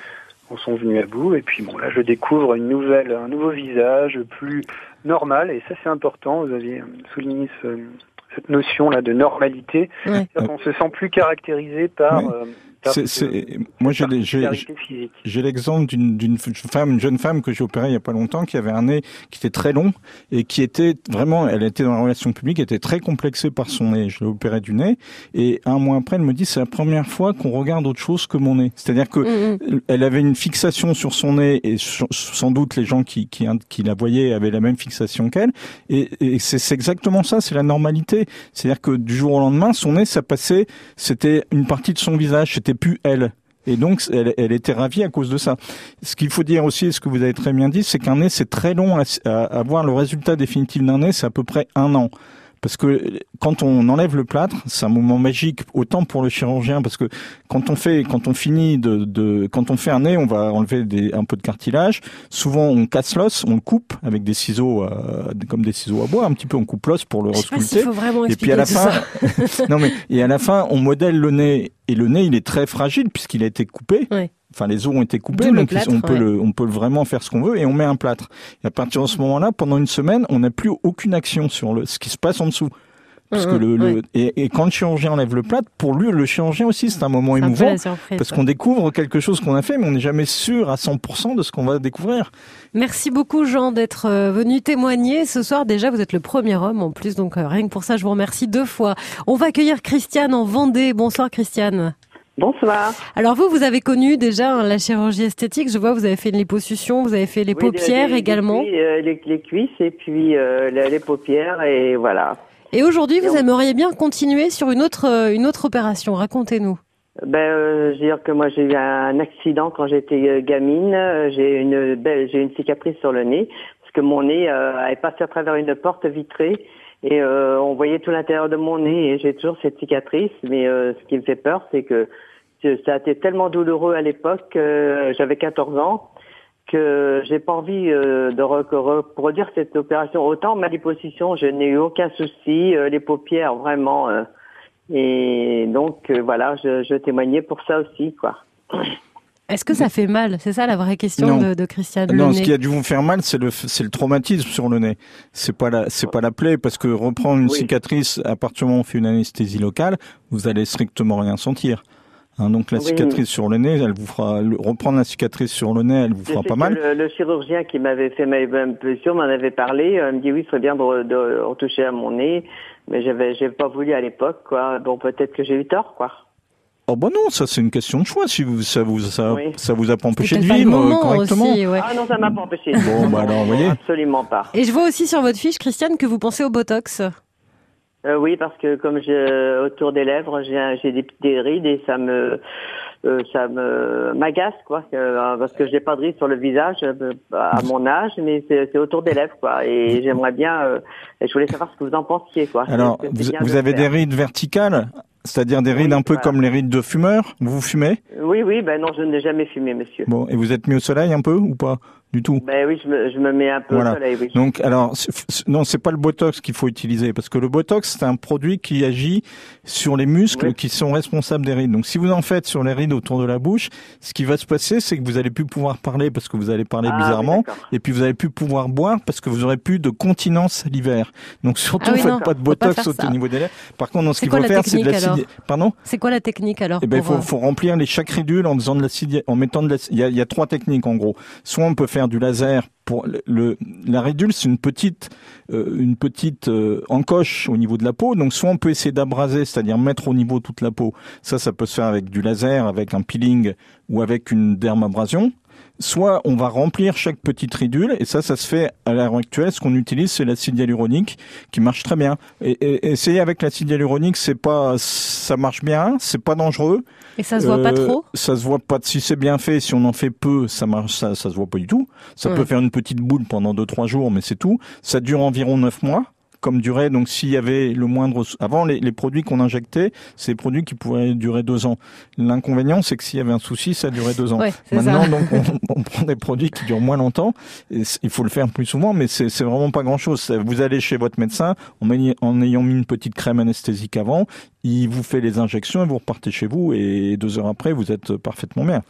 en sont venus à bout. Et puis bon, là, je découvre une nouvelle, un nouveau visage plus normal. Et ça, c'est important. Vous aviez souligné ce, cette notion-là de normalité. Ouais. C'est-à-dire qu'on se sent plus caractérisé par... Ouais. Euh, C'est, c'est, moi, j'ai, j'ai, j'ai l'exemple d'une, d'une femme, une jeune femme que j'ai opérée il y a pas longtemps, qui avait un nez qui était très long et qui était vraiment, elle était dans la relation publique, était très complexée par son nez. Je l'ai opérée du nez et un mois après, elle me dit c'est la première fois qu'on regarde autre chose que mon nez. C'est-à-dire que mmh. elle avait une fixation sur son nez et sans doute les gens qui, qui, qui la voyaient avaient la même fixation qu'elle. Et, et c'est, c'est exactement ça, c'est la normalité. C'est-à-dire que du jour au lendemain, son nez, ça passait, c'était une partie de son visage, c'était plus elle. Et donc, elle, elle était ravie à cause de ça. Ce qu'il faut dire aussi, ce que vous avez très bien dit, c'est qu'un nez, c'est très long à, à avoir le résultat définitif d'un nez, c'est à peu près un an. Parce que quand on enlève le plâtre, c'est un moment magique, autant pour le chirurgien, parce que quand on fait, quand on finit de, de quand on fait un nez, on va enlever des, un peu de cartilage. Souvent, on casse l'os, on le coupe avec des ciseaux, euh, comme des ciseaux à bois, un petit peu, on coupe l'os pour le resculpter. Et puis à la fin, non mais, et à la fin, on modèle le nez, et le nez, il est très fragile puisqu'il a été coupé. Ouais. Enfin, les os ont été coupés, D'où donc plâtre, on peut ouais. le, on peut vraiment faire ce qu'on veut et on met un plâtre. Et à partir de ce moment-là, pendant une semaine, on n'a plus aucune action sur le, ce qui se passe en dessous. Parce que le, ouais. le et, et quand le chirurgien enlève le plâtre, pour lui, le chirurgien aussi, c'est un moment c'est émouvant. Un surprise, parce ouais. qu'on découvre quelque chose qu'on a fait, mais on n'est jamais sûr à cent pour cent de ce qu'on va découvrir. Merci beaucoup, Jean, d'être venu témoigner. Ce soir, déjà, vous êtes le premier homme en plus, donc rien que pour ça, je vous remercie deux fois. On va accueillir Christiane en Vendée. Bonsoir, Christiane. Bonsoir. Alors vous, vous avez connu déjà hein, la chirurgie esthétique. Je vois, vous avez fait une liposuction, vous avez fait les oui, paupières les, les, également. Les, euh, les, les cuisses et puis euh, les, les paupières et voilà. Et aujourd'hui, vous et on... aimeriez bien continuer sur une autre une autre opération. Racontez-nous. Ben, euh, je veux dire que moi j'ai eu un accident quand j'étais gamine. J'ai une belle, j'ai une cicatrice sur le nez parce que mon nez euh, est passé à travers une porte vitrée. Et euh, on voyait tout l'intérieur de mon nez et j'ai toujours cette cicatrice. Mais euh, ce qui me fait peur, c'est que ça a été tellement douloureux à l'époque, euh, j'avais quatorze ans, que j'ai pas envie euh, de reproduire cette opération. Autant ma liposuction, je n'ai eu aucun souci, euh, les paupières vraiment. Euh, et donc euh, voilà, je, je témoignais pour ça aussi, quoi. Est-ce que ça fait mal? C'est ça la vraie question de, de Christiane. Non, le ce nez. qui a dû vous faire mal, c'est le, c'est le traumatisme sur le nez. C'est pas la, c'est pas la plaie, parce que reprendre une oui. cicatrice, à partir du moment où on fait une anesthésie locale, vous allez strictement rien sentir. Hein, donc la oui. cicatrice sur le nez, elle vous fera le, reprendre la cicatrice sur le nez, elle vous fera pas mal. Le, le chirurgien qui m'avait fait ma liposuction m'en avait parlé, il me dit oui, il serait bien de, de retoucher à mon nez, mais j'avais, j'ai pas voulu à l'époque, quoi. Bon, peut-être que j'ai eu tort, quoi. Oh bah non, ça c'est une question de choix. Si vous, ça vous, ça, oui. ça vous a pas empêché de vivre correctement. Aussi, ouais. Ah non, ça m'a pas empêché. Bon bah alors, vous voyez. Absolument pas. Et je vois aussi sur votre fiche, Christiane, que vous pensez au Botox. Euh, oui, parce que comme je, autour des lèvres, j'ai, j'ai des, des rides et ça me, euh, ça me m'agace, quoi, euh, parce que j'ai pas de rides sur le visage euh, à mon âge, mais c'est, c'est autour des lèvres, quoi. Et j'aimerais bien, euh, et je voulais savoir ce que vous en pensiez, quoi. Alors, vous, vous avez des rides verticales? C'est-à-dire des rides oui, un peu voilà. Comme les rides de fumeur? Vous fumez? Oui, oui, ben non, je n'ai jamais fumé, monsieur. Bon, et vous êtes mis au soleil un peu ou pas? Du tout. Ben oui, je me, je me mets un peu voilà. au soleil, oui. Donc, alors, c'est, c'est, non, c'est pas le Botox qu'il faut utiliser, parce que le Botox, c'est un produit qui agit sur les muscles oui. qui sont responsables des rides. Donc, si vous en faites sur les rides autour de la bouche, ce qui va se passer, c'est que vous allez plus pouvoir parler parce que vous allez parler ah, bizarrement, oui, et puis vous allez plus pouvoir boire parce que vous aurez plus de continence l'hiver. Donc, surtout, ah oui, faites non, pas de Botox au niveau des lèvres. Par contre, non, ce qu'il faut faire, c'est de l'acide. Pardon? C'est quoi la technique alors? Eh ben, il faut, faut remplir les chaque ridule en faisant de l'acide, en mettant de l'acide. Il y a, il y a trois techniques en gros. Soit on peut faire du laser. Pour le, le la ridule, c'est une petite euh, une petite euh, encoche au niveau de la peau. Donc soit on peut essayer d'abraser, c'est-à-dire mettre au niveau toute la peau. Ça, ça peut se faire avec du laser, avec un peeling ou avec une dermabrasion. Soit on va remplir chaque petite ridule, et ça, ça se fait à l'heure actuelle. Ce qu'on utilise, c'est l'acide hyaluronique, qui marche très bien. Et, et essayez avec l'acide hyaluronique, c'est pas, ça marche bien, c'est pas dangereux. Et ça se voit euh, pas trop? Ça se voit pas. Si c'est bien fait, si on en fait peu, ça marche, ça, ça se voit pas du tout. Ça ouais. peut faire une petite boule pendant deux, trois jours, mais c'est tout. Ça dure environ neuf mois. Comme durée, donc s'il y avait le moindre... Avant, les, les produits qu'on injectait, c'est des produits qui pourraient durer deux ans. L'inconvénient, c'est que s'il y avait un souci, ça durait deux ans. Ouais, Maintenant, ça. donc, on, on prend des produits qui durent moins longtemps. Et il faut le faire plus souvent, mais c'est, c'est vraiment pas grand-chose. Vous allez chez votre médecin, en, en ayant mis une petite crème anesthésique avant, il vous fait les injections et vous repartez chez vous, et deux heures après, vous êtes parfaitement bien.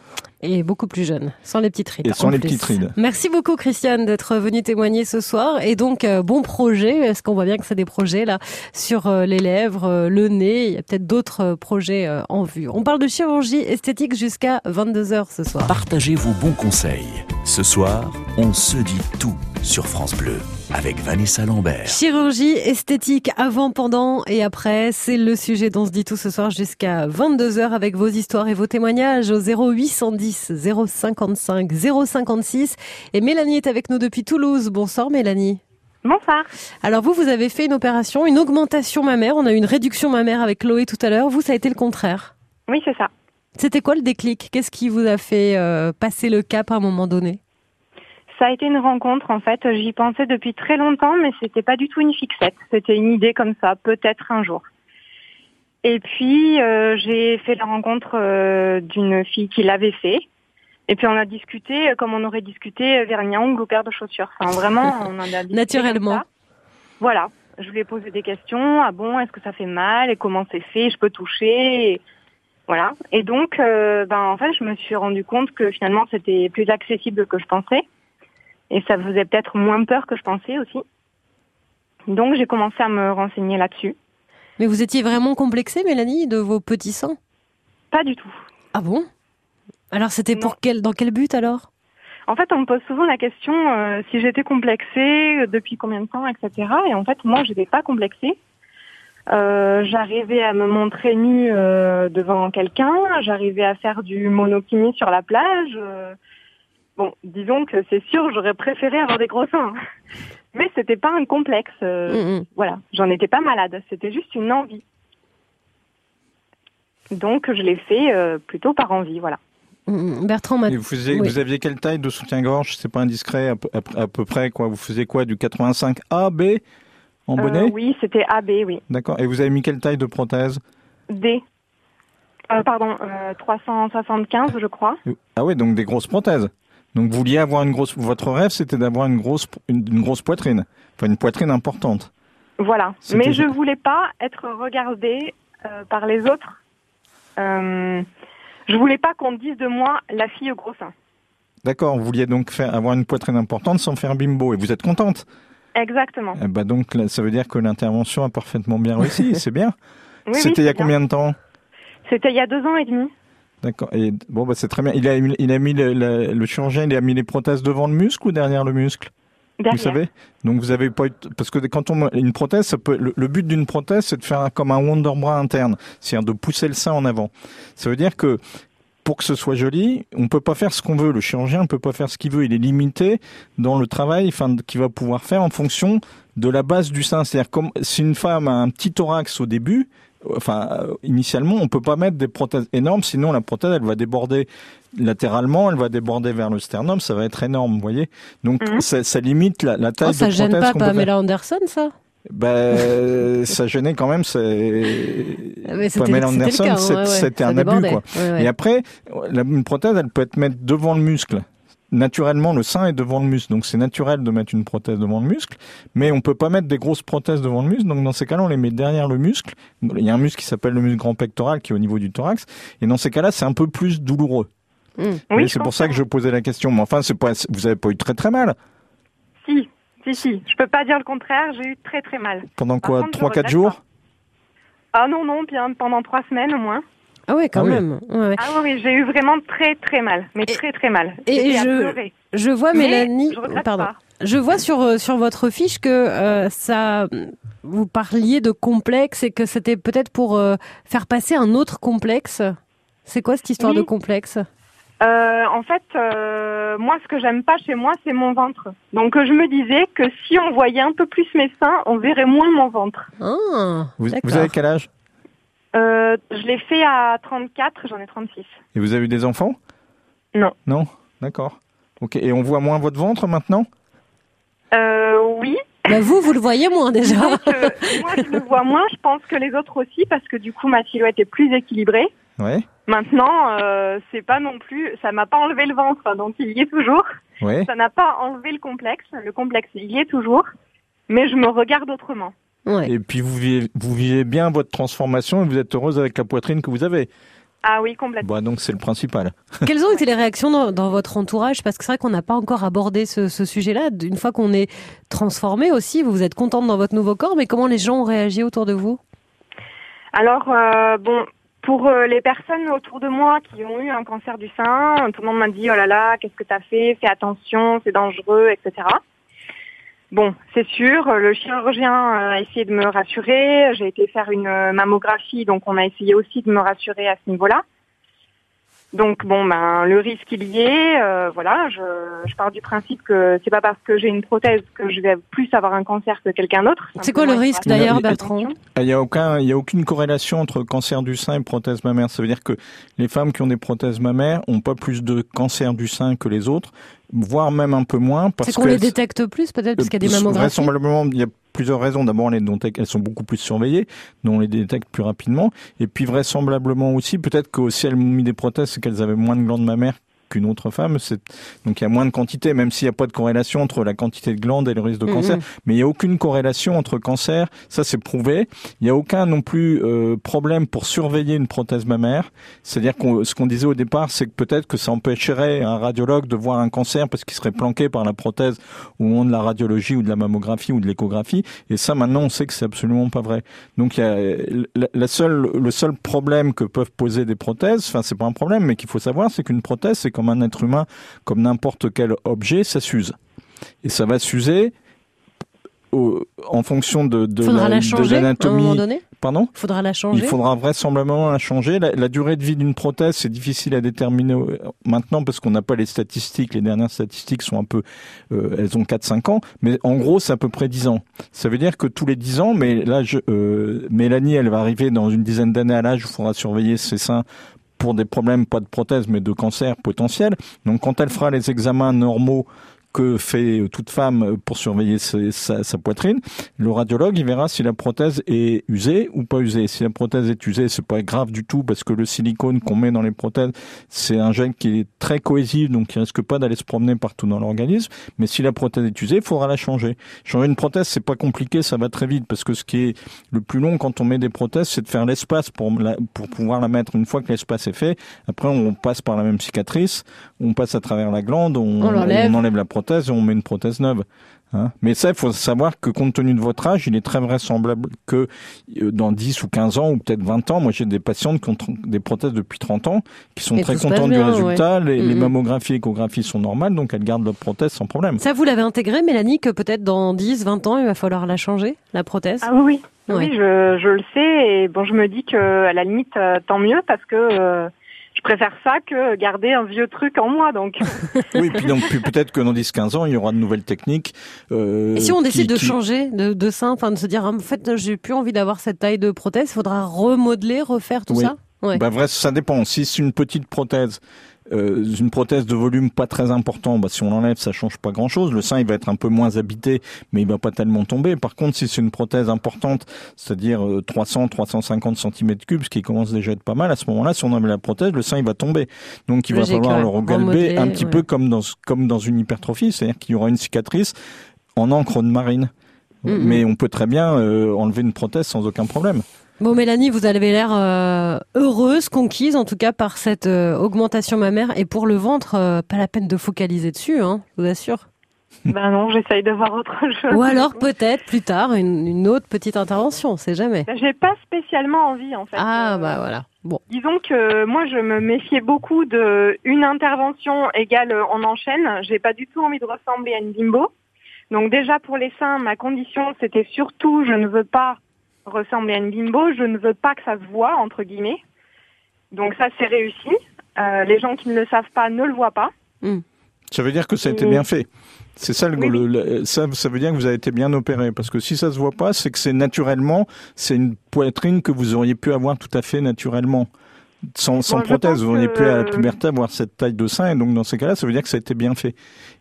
Et beaucoup plus jeune, sans les petites rides. Et sans les plus. petites rides. Merci beaucoup Christiane d'être venue témoigner ce soir. Et donc, euh, bon projet, est-ce qu'on voit bien que c'est des projets là sur euh, les lèvres, euh, le nez, il y a peut-être d'autres euh, projets euh, en vue. On parle de chirurgie esthétique jusqu'à vingt-deux heures ce soir. Partagez vos bons conseils. Ce soir, on se dit tout sur France Bleu avec Vanessa Lambert. Chirurgie esthétique avant, pendant et après, c'est le sujet dont on se dit tout ce soir jusqu'à vingt-deux heures avec vos histoires et vos témoignages au zéro huit cent dix zéro cinquante-cinq zéro cinquante-six. Et Mélanie est avec nous depuis Toulouse. Bonsoir Mélanie. Bonsoir. Alors vous, vous avez fait une opération, une augmentation mammaire. On a eu une réduction mammaire avec Chloé tout à l'heure. Vous, ça a été le contraire. Oui, c'est ça. C'était quoi le déclic ? Qu'est-ce qui vous a fait euh, passer le cap à un moment donné ? Ça a été une rencontre, en fait. J'y pensais depuis très longtemps, mais c'était pas du tout une fixette. C'était une idée comme ça, peut-être un jour. Et puis, euh, j'ai fait la rencontre euh, d'une fille qui l'avait fait. Et puis, on a discuté euh, comme on aurait discuté vernis à ongles ou paire de chaussures. Enfin, vraiment, on en a discuté naturellement. Voilà. Je lui ai posé des questions. Ah bon, est-ce que ça fait mal ? Et comment c'est fait ? Je peux toucher ? Et voilà. Et donc, euh, ben, en fait, je me suis rendu compte que finalement, c'était plus accessible que je pensais. Et ça faisait peut-être moins peur que je pensais aussi. Donc, j'ai commencé à me renseigner là-dessus. Mais vous étiez vraiment complexée, Mélanie, de vos petits seins ? Pas du tout. Ah bon ? Alors, c'était pour quel, dans quel but, alors ? En fait, on me pose souvent la question euh, si j'étais complexée, depuis combien de temps, et cetera. Et en fait, moi, je n'étais pas complexée. Euh, j'arrivais à me montrer nue euh, devant quelqu'un. J'arrivais à faire du monokini sur la plage. Euh, Bon, disons que c'est sûr, j'aurais préféré avoir des gros seins. Mais c'était pas un complexe. Euh, mmh. Voilà, j'en étais pas malade. C'était juste une envie. Donc, je l'ai fait euh, plutôt par envie, voilà. Mmh. Bertrand m'a... Et vous, faisiez, oui. vous aviez quelle taille de soutien-gorge ? C'est pas indiscret, à peu, à, à peu près, quoi. Vous faisiez quoi, du quatre-vingt-cinq A, B, en bonnet ? euh, Oui, c'était A B, oui. D'accord. Et vous avez mis quelle taille de prothèse ? D. Euh, pardon, euh, trois cent soixante-quinze, je crois. Ah oui, donc des grosses prothèses. Donc vous vouliez avoir une grosse, votre rêve c'était d'avoir une grosse, une, une grosse poitrine, enfin une poitrine importante. Voilà, c'était... mais je voulais pas être regardée euh, par les autres. Euh, je voulais pas qu'on dise de moi la fille au gros sein. D'accord, vous vouliez donc faire, avoir une poitrine importante sans faire bimbo, et vous êtes contente ? Exactement. Eh ben donc ça veut dire que l'intervention a parfaitement bien réussi, c'est bien. Oui, c'était oui, il y a bien. Combien de temps ? C'était il y a deux ans et demi. D'accord. Et bon, bah c'est très bien. Il a, il a mis le, le, le chirurgien, il a mis les prothèses devant le muscle ou derrière le muscle ? Derrière. Vous savez ? Donc vous avez pas eu, parce que quand on une prothèse, ça peut, le, le but d'une prothèse, c'est de faire comme un Wonderbra interne, c'est-à-dire de pousser le sein en avant. Ça veut dire que pour que ce soit joli, on peut pas faire ce qu'on veut. Le chirurgien ne peut pas faire ce qu'il veut. Il est limité dans le travail, enfin, qu'il va pouvoir faire en fonction de la base du sein. C'est-à-dire comme si une femme a un petit thorax au début. Enfin, euh, initialement, on peut pas mettre des prothèses énormes, sinon la prothèse, elle va déborder latéralement, elle va déborder vers le sternum, ça va être énorme, vous voyez. Donc, mmh. ça, ça limite la, la taille oh, ça de prothèse. Ça gêne pas Pamela Anderson, ça ? Ben, ça gênait quand même. C'est... Mais Pamela Anderson, cas, c'était, ouais, ouais, c'était un abus, quoi. Ouais, ouais. Et après, la, une prothèse, elle peut être mise devant le muscle. Naturellement, le sein est devant le muscle, donc c'est naturel de mettre une prothèse devant le muscle, mais on peut pas mettre des grosses prothèses devant le muscle, donc dans ces cas-là, on les met derrière le muscle. Il y a un muscle qui s'appelle le muscle grand pectoral qui est au niveau du thorax, et dans ces cas-là, c'est un peu plus douloureux. Mmh. Oui, c'est pour ça que je posais la question. Mais enfin, c'est pas, vous avez pas eu très très mal ? Si, si, si. Je peux pas dire le contraire, j'ai eu très très mal. Pendant quoi, trois quatre jours ? Ah non, non, bien pendant trois semaines au moins. Ah ouais, quand ah même. Oui. Ouais. Ah oui, j'ai eu vraiment très très mal, mais et, très très mal. Et je, je vois mais Mélanie, je pardon, pas. je vois sur sur votre fiche que euh, ça, vous parliez de complexe et que c'était peut-être pour euh, faire passer un autre complexe. C'est quoi cette histoire oui. de complexe ? euh, En fait, euh, moi, ce que j'aime pas chez moi, c'est mon ventre. Donc, je me disais que si on voyait un peu plus mes seins, on verrait moins mon ventre. Ah, vous, vous avez quel âge ? Euh, je l'ai fait à trente-quatre, j'en ai trente-six. Et vous avez eu des enfants ? Non. Non ? D'accord. Ok. Et on voit moins votre ventre maintenant ? Euh, oui. Bah vous, vous le voyez moins déjà. Donc, euh, moi, je le vois moins, je pense que les autres aussi, parce que du coup, ma silhouette est plus équilibrée. Ouais. Maintenant, euh, c'est pas non plus, ça m'a pas enlevé le ventre, donc il y est toujours. Ouais. Ça n'a pas enlevé le complexe. Le complexe, il y est toujours, mais je me regarde autrement. Ouais. Et puis vous vivez, vous vivez bien votre transformation et vous êtes heureuse avec la poitrine que vous avez. Ah oui, complètement. Bah, donc c'est le principal. Quelles ont été les réactions dans, dans votre entourage? Parce que c'est vrai qu'on n'a pas encore abordé ce, ce sujet-là. Une fois qu'on est transformé aussi, vous vous êtes contente dans votre nouveau corps, mais comment les gens ont réagi autour de vous? Alors, euh, bon, pour euh, les personnes autour de moi qui ont eu un cancer du sein, tout le monde m'a dit « Oh là là, qu'est-ce que t'as fait? Fais attention, c'est dangereux, et cetera » Bon, c'est sûr, le chirurgien a essayé de me rassurer. J'ai été faire une mammographie, donc on a essayé aussi de me rassurer à ce niveau-là. Donc bon, ben le risque il y est. Euh, voilà, je, je pars du principe que c'est pas parce que j'ai une prothèse que je vais plus avoir un cancer que quelqu'un d'autre. C'est quoi le risque d'ailleurs, Bertrand? Il y a aucun, il y a aucune corrélation entre cancer du sein et prothèse mammaire. Ça veut dire que les femmes qui ont des prothèses mammaires ont pas plus de cancer du sein que les autres, voire même un peu moins. Parce c'est qu'on les détecte plus peut-être parce qu'il y a des mammographies. Vraisemblablement, il y a plusieurs raisons. D'abord, elles, elles sont beaucoup plus surveillées, donc on les détecte plus rapidement. Et puis vraisemblablement aussi, peut-être que si elles m'ont mis des prothèses, c'est qu'elles avaient moins de glandes mammaires qu'une autre femme. C'est... Donc il y a moins de quantité, même s'il n'y a pas de corrélation entre la quantité de glandes et le risque de cancer. Mmh. Mais il n'y a aucune corrélation entre cancer, ça c'est prouvé. Il n'y a aucun non plus euh, problème pour surveiller une prothèse mammaire. C'est-à-dire que ce qu'on disait au départ, c'est que peut-être que ça empêcherait un radiologue de voir un cancer parce qu'il serait planqué par la prothèse au moment de la radiologie ou de la mammographie ou de l'échographie. Et ça maintenant on sait que c'est absolument pas vrai. Donc il y a la, la seule, le seul problème que peuvent poser des prothèses, enfin c'est pas un problème, mais qu'il faut savoir, c'est qu'une prothèse c'est comme un être humain, comme n'importe quel objet, ça s'use. Et ça va s'user au, en fonction de, de, la, la, changer, de l'anatomie. À un moment donné Pardon ? Il faudra la changer. Il faudra vraisemblablement la changer. La, la durée de vie d'une prothèse, c'est difficile à déterminer maintenant parce qu'on n'a pas les statistiques. Les dernières statistiques sont un peu, euh, elles ont quatre cinq ans, mais en gros, c'est à peu près dix ans. Ça veut dire que tous les dix ans, mais là, je, euh, Mélanie, elle va arriver dans une dizaine d'années à l'âge où il faudra surveiller ses seins pour des problèmes, pas de prothèse, mais de cancer potentiel. Donc, quand elle fera les examens normaux que fait toute femme pour surveiller sa, sa, sa poitrine, le radiologue, il verra si la prothèse est usée ou pas usée. Si la prothèse est usée, c'est pas grave du tout parce que le silicone qu'on met dans les prothèses, c'est un gel qui est très cohésif, donc il risque pas d'aller se promener partout dans l'organisme. Mais si la prothèse est usée, il faudra la changer. Changer une prothèse, c'est pas compliqué, ça va très vite parce que ce qui est le plus long quand on met des prothèses, c'est de faire l'espace pour la, pour pouvoir la mettre. Une fois que l'espace est fait, après on passe par la même cicatrice, on passe à travers la glande, on, on, on enlève la prothèse et on met une prothèse neuve. Hein. Mais ça, il faut savoir que compte tenu de votre âge, il est très vraisemblable que dans dix ou quinze ans, ou peut-être vingt ans, moi j'ai des patientes qui ont des prothèses depuis trente ans, qui sont et très contentes du résultat, ouais. les, mmh. les mammographies et échographies sont normales, donc elles gardent leur prothèse sans problème. Ça, vous l'avez intégré, Mélanie, que peut-être dans dix, vingt ans, il va falloir la changer, la prothèse? Ah oui, oui, ouais. oui je, je le sais, et bon, je me dis que à la limite, euh, tant mieux, parce que... Euh... je préfère ça que garder un vieux truc en moi, donc. Oui, puis donc puis peut-être que dans dix quinze ans, il y aura de nouvelles techniques. Euh, Et si on décide qui, de qui... changer de, de sein, enfin de se dire, en fait, j'ai plus envie d'avoir cette taille de prothèse, il faudra remodeler, refaire tout oui. ça? Ouais. Bah vrai, ça dépend. Si c'est une petite prothèse, euh, une prothèse de volume pas très important, bah si on l'enlève, ça change pas grand-chose. Le sein, il va être un peu moins habité, mais il va pas tellement tomber. Par contre, si c'est une prothèse importante, c'est-à-dire euh, trois cents, trois cent cinquante centimètres cubes, ce qui commence déjà à être pas mal, à ce moment-là, si on enlève la prothèse, le sein, il va tomber. Donc, il Logique, va falloir ouais. le regalber un petit ouais. peu comme dans comme dans une hypertrophie, c'est-à-dire qu'il y aura une cicatrice en encre de marine. Mm-hmm. Mais on peut très bien euh, enlever une prothèse sans aucun problème. Bon, Mélanie, vous avez l'air euh, heureuse, conquise en tout cas par cette euh, augmentation mammaire. Et pour le ventre, euh, pas la peine de focaliser dessus, hein, je vous assure. Ben non, j'essaye de voir autre chose. Ou alors peut-être plus tard une, une autre petite intervention, on sait jamais. Ben, j'ai pas spécialement envie en fait. Ah euh, bah voilà. Bon. Disons que moi je me méfiais beaucoup de une intervention égale on enchaîne. J'ai pas du tout envie de ressembler à une bimbo. Donc déjà pour les seins, ma condition c'était surtout je ne veux pas ressembler à une bimbo, je ne veux pas que ça se voit, entre guillemets. Donc ça, c'est réussi. Euh, les gens qui ne le savent pas ne le voient pas. Mm. Ça veut dire que ça a été bien fait. C'est ça, le, oui, le, le, ça, ça veut dire que vous avez été bien opéré. Parce que si ça se voit pas, c'est que c'est naturellement, c'est une poitrine que vous auriez pu avoir tout à fait naturellement. Sans, sans bon, prothèse, vous auriez pu à la puberté avoir cette taille de sein, et donc dans ces cas-là, ça veut dire que ça a été bien fait.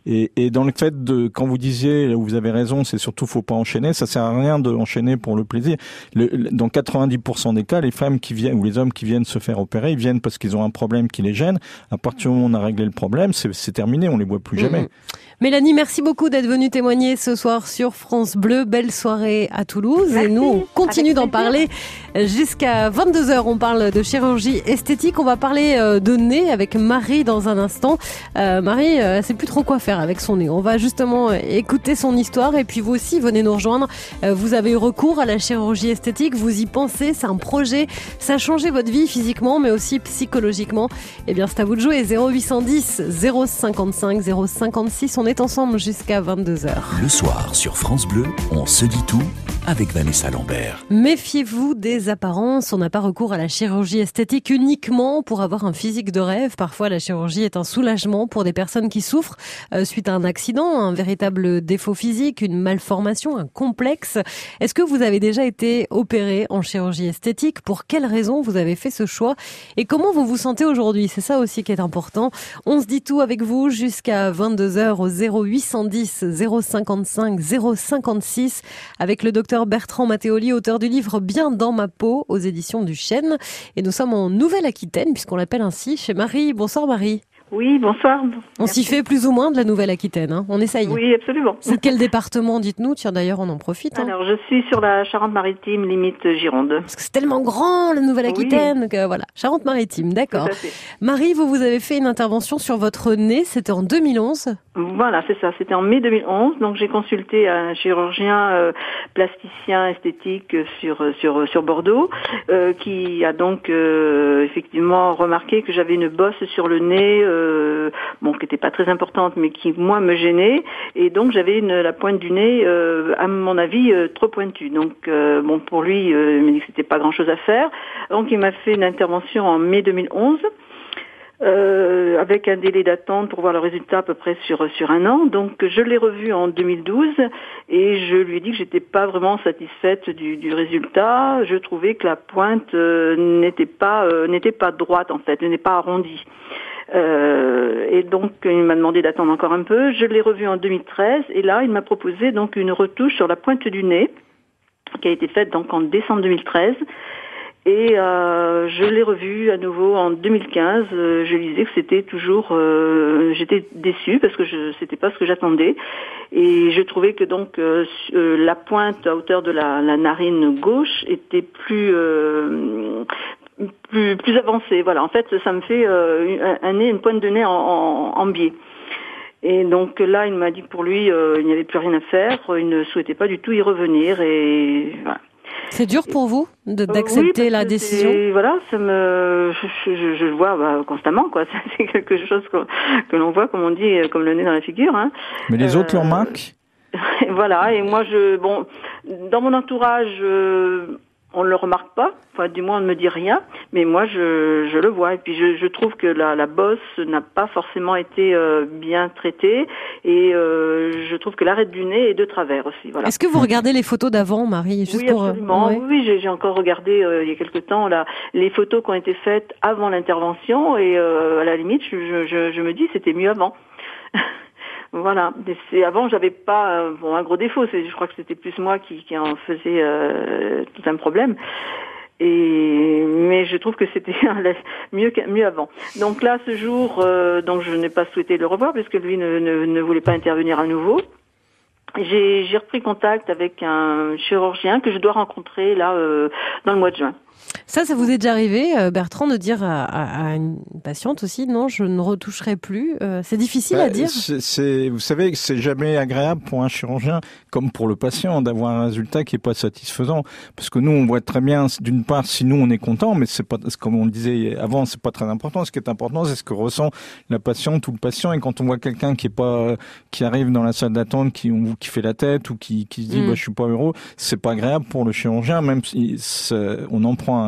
Et, et dans le fait de, quand vous disiez, vous avez raison, c'est surtout faut pas enchaîner, ça sert à rien de enchaîner pour le plaisir. Le, dans quatre-vingt-dix pour cent des cas, les femmes qui viennent ou les hommes qui viennent se faire opérer, ils viennent parce qu'ils ont un problème qui les gêne. À partir du moment où on a réglé le problème, c'est, c'est terminé, on les voit plus jamais. Mmh. Mélanie, merci beaucoup d'être venue témoigner ce soir sur France Bleu. Belle soirée à Toulouse. Merci. Et nous, on continue Avec d'en plaisir. parler jusqu'à vingt-deux heures. On parle de chirurgie esthétique. On va parler de nez avec Marie dans un instant. Euh, Marie, elle sait plus trop quoi faire avec son nez. On va justement écouter son histoire. Et puis vous aussi, venez nous rejoindre. Vous avez eu recours à la chirurgie esthétique. Vous y pensez. C'est un projet. Ça a changé votre vie physiquement, mais aussi psychologiquement. Eh bien, c'est à vous de jouer. zéro huit cent dix, zéro cinquante-cinq, zéro cinquante-six. On est ensemble jusqu'à vingt-deux heures. Le soir, sur France Bleu, on se dit tout avec Vanessa Lambert. Méfiez-vous des apparences. On n'a pas recours à la chirurgie esthétique uniquement pour avoir un physique de rêve. Parfois, la chirurgie est un soulagement pour des personnes qui souffrent euh, suite à un accident, un véritable défaut physique, une malformation, un complexe. Est-ce que vous avez déjà été opéré en chirurgie esthétique? Pour quelles raisons vous avez fait ce choix? Et comment vous vous sentez aujourd'hui? C'est ça aussi qui est important. On se dit tout avec vous jusqu'à vingt-deux heures au zéro huit cent dix, zéro cinquante-cinq, zéro cinquante-six avec le docteur Bertrand Matteoli, auteur du livre Bien dans ma peau aux éditions du Chêne. Et nous sommes en Nouvelle-Aquitaine, puisqu'on l'appelle ainsi, chez Marie. Bonsoir Marie. Oui, bonsoir. On s'y fait plus ou moins de la Nouvelle-Aquitaine, hein. On essaye. Oui, absolument. C'est quel département, dites-nous? Tiens, d'ailleurs, on en profite. Hein. Alors, je suis sur la Charente-Maritime, limite Gironde. Parce que c'est tellement grand, la Nouvelle-Aquitaine, oui. que voilà. Charente-Maritime, d'accord. Marie, vous, vous avez fait une intervention sur votre nez, c'était en deux mille onze? Voilà, c'est ça, c'était en mai deux mille onze. Donc, j'ai consulté un chirurgien euh, plasticien esthétique sur sur sur Bordeaux, euh, qui a donc euh, effectivement remarqué que j'avais une bosse sur le nez, euh, bon, qui n'était pas très importante, mais qui moi me gênait, et donc j'avais une la pointe du nez, euh, à mon avis, euh, trop pointue. Donc, euh, bon, pour lui, euh, il m'a dit que c'était pas grand-chose à faire. Donc, il m'a fait une intervention en mai deux mille onze. Euh, avec un délai d'attente pour voir le résultat à peu près sur sur un an. Donc je l'ai revu en deux mille douze et je lui ai dit que j'étais pas vraiment satisfaite du, du résultat. Je trouvais que la pointe euh, n'était pas euh, n'était pas droite en fait, n'était pas arrondie. Euh, et donc il m'a demandé d'attendre encore un peu. Je l'ai revu en deux mille treize et là il m'a proposé donc une retouche sur la pointe du nez qui a été faite donc en décembre deux mille treize. Et euh, je l'ai revu à nouveau en deux mille quinze. Euh, je disais que c'était toujours, euh, j'étais déçue parce que je, c'était pas ce que j'attendais. Et je trouvais que donc euh, la pointe à hauteur de la, la narine gauche était plus euh, plus plus avancée. Voilà, en fait, ça me fait euh, un, un nez, une pointe de nez en, en, en biais. Et donc là, il m'a dit que pour lui, euh, il n'y avait plus rien à faire. Il ne souhaitait pas du tout y revenir. Et voilà. C'est dur pour vous de, d'accepter oui, la décision? Voilà, ça me, je, je, je le vois bah, constamment, quoi. C'est quelque chose que, que l'on voit, comme on dit, comme le nez dans la figure. Hein. Mais les euh, autres le remarquent? Voilà, et moi, je, bon, dans mon entourage, euh, on ne le remarque pas, enfin du moins on ne me dit rien, mais moi je, je le vois. Et puis je, je trouve que la, la bosse n'a pas forcément été euh, bien traitée et euh, je trouve que l'arête du nez est de travers aussi. Voilà. Est-ce que vous regardez les photos d'avant, Marie? Juste Oui, pour, absolument. Ouais. Oui, j'ai, j'ai encore regardé euh, il y a quelque temps là, les photos qui ont été faites avant l'intervention et euh, à la limite je, je, je me dis c'était mieux avant. Voilà. C'est, avant, j'avais pas euh, bon un gros défaut. C'est, je crois que c'était plus moi qui, qui en faisais euh, tout un problème. Et mais je trouve que c'était mieux mieux avant. Donc là, ce jour, euh, donc je n'ai pas souhaité le revoir puisque lui ne, ne, ne voulait pas intervenir à nouveau. J'ai, j'ai repris contact avec un chirurgien que je dois rencontrer là euh, dans le mois de juin. Ça, ça vous est déjà arrivé, Bertrand, de dire à, à, à une patiente aussi, non, je ne retoucherai plus. Euh, c'est difficile bah, à dire. C'est, c'est, vous savez que c'est jamais agréable pour un chirurgien, comme pour le patient, d'avoir un résultat qui est pas satisfaisant. Parce que nous, on voit très bien, d'une part, si nous on est content, mais c'est pas, comme on le disait avant, c'est pas très important. Ce qui est important, c'est ce que ressent la patiente ou le patient. Et quand on voit quelqu'un qui est pas, qui arrive dans la salle d'attente, qui, qui fait la tête ou qui, qui se dit, mmh. bah, je suis pas heureux, c'est pas agréable pour le chirurgien, même si on en prend un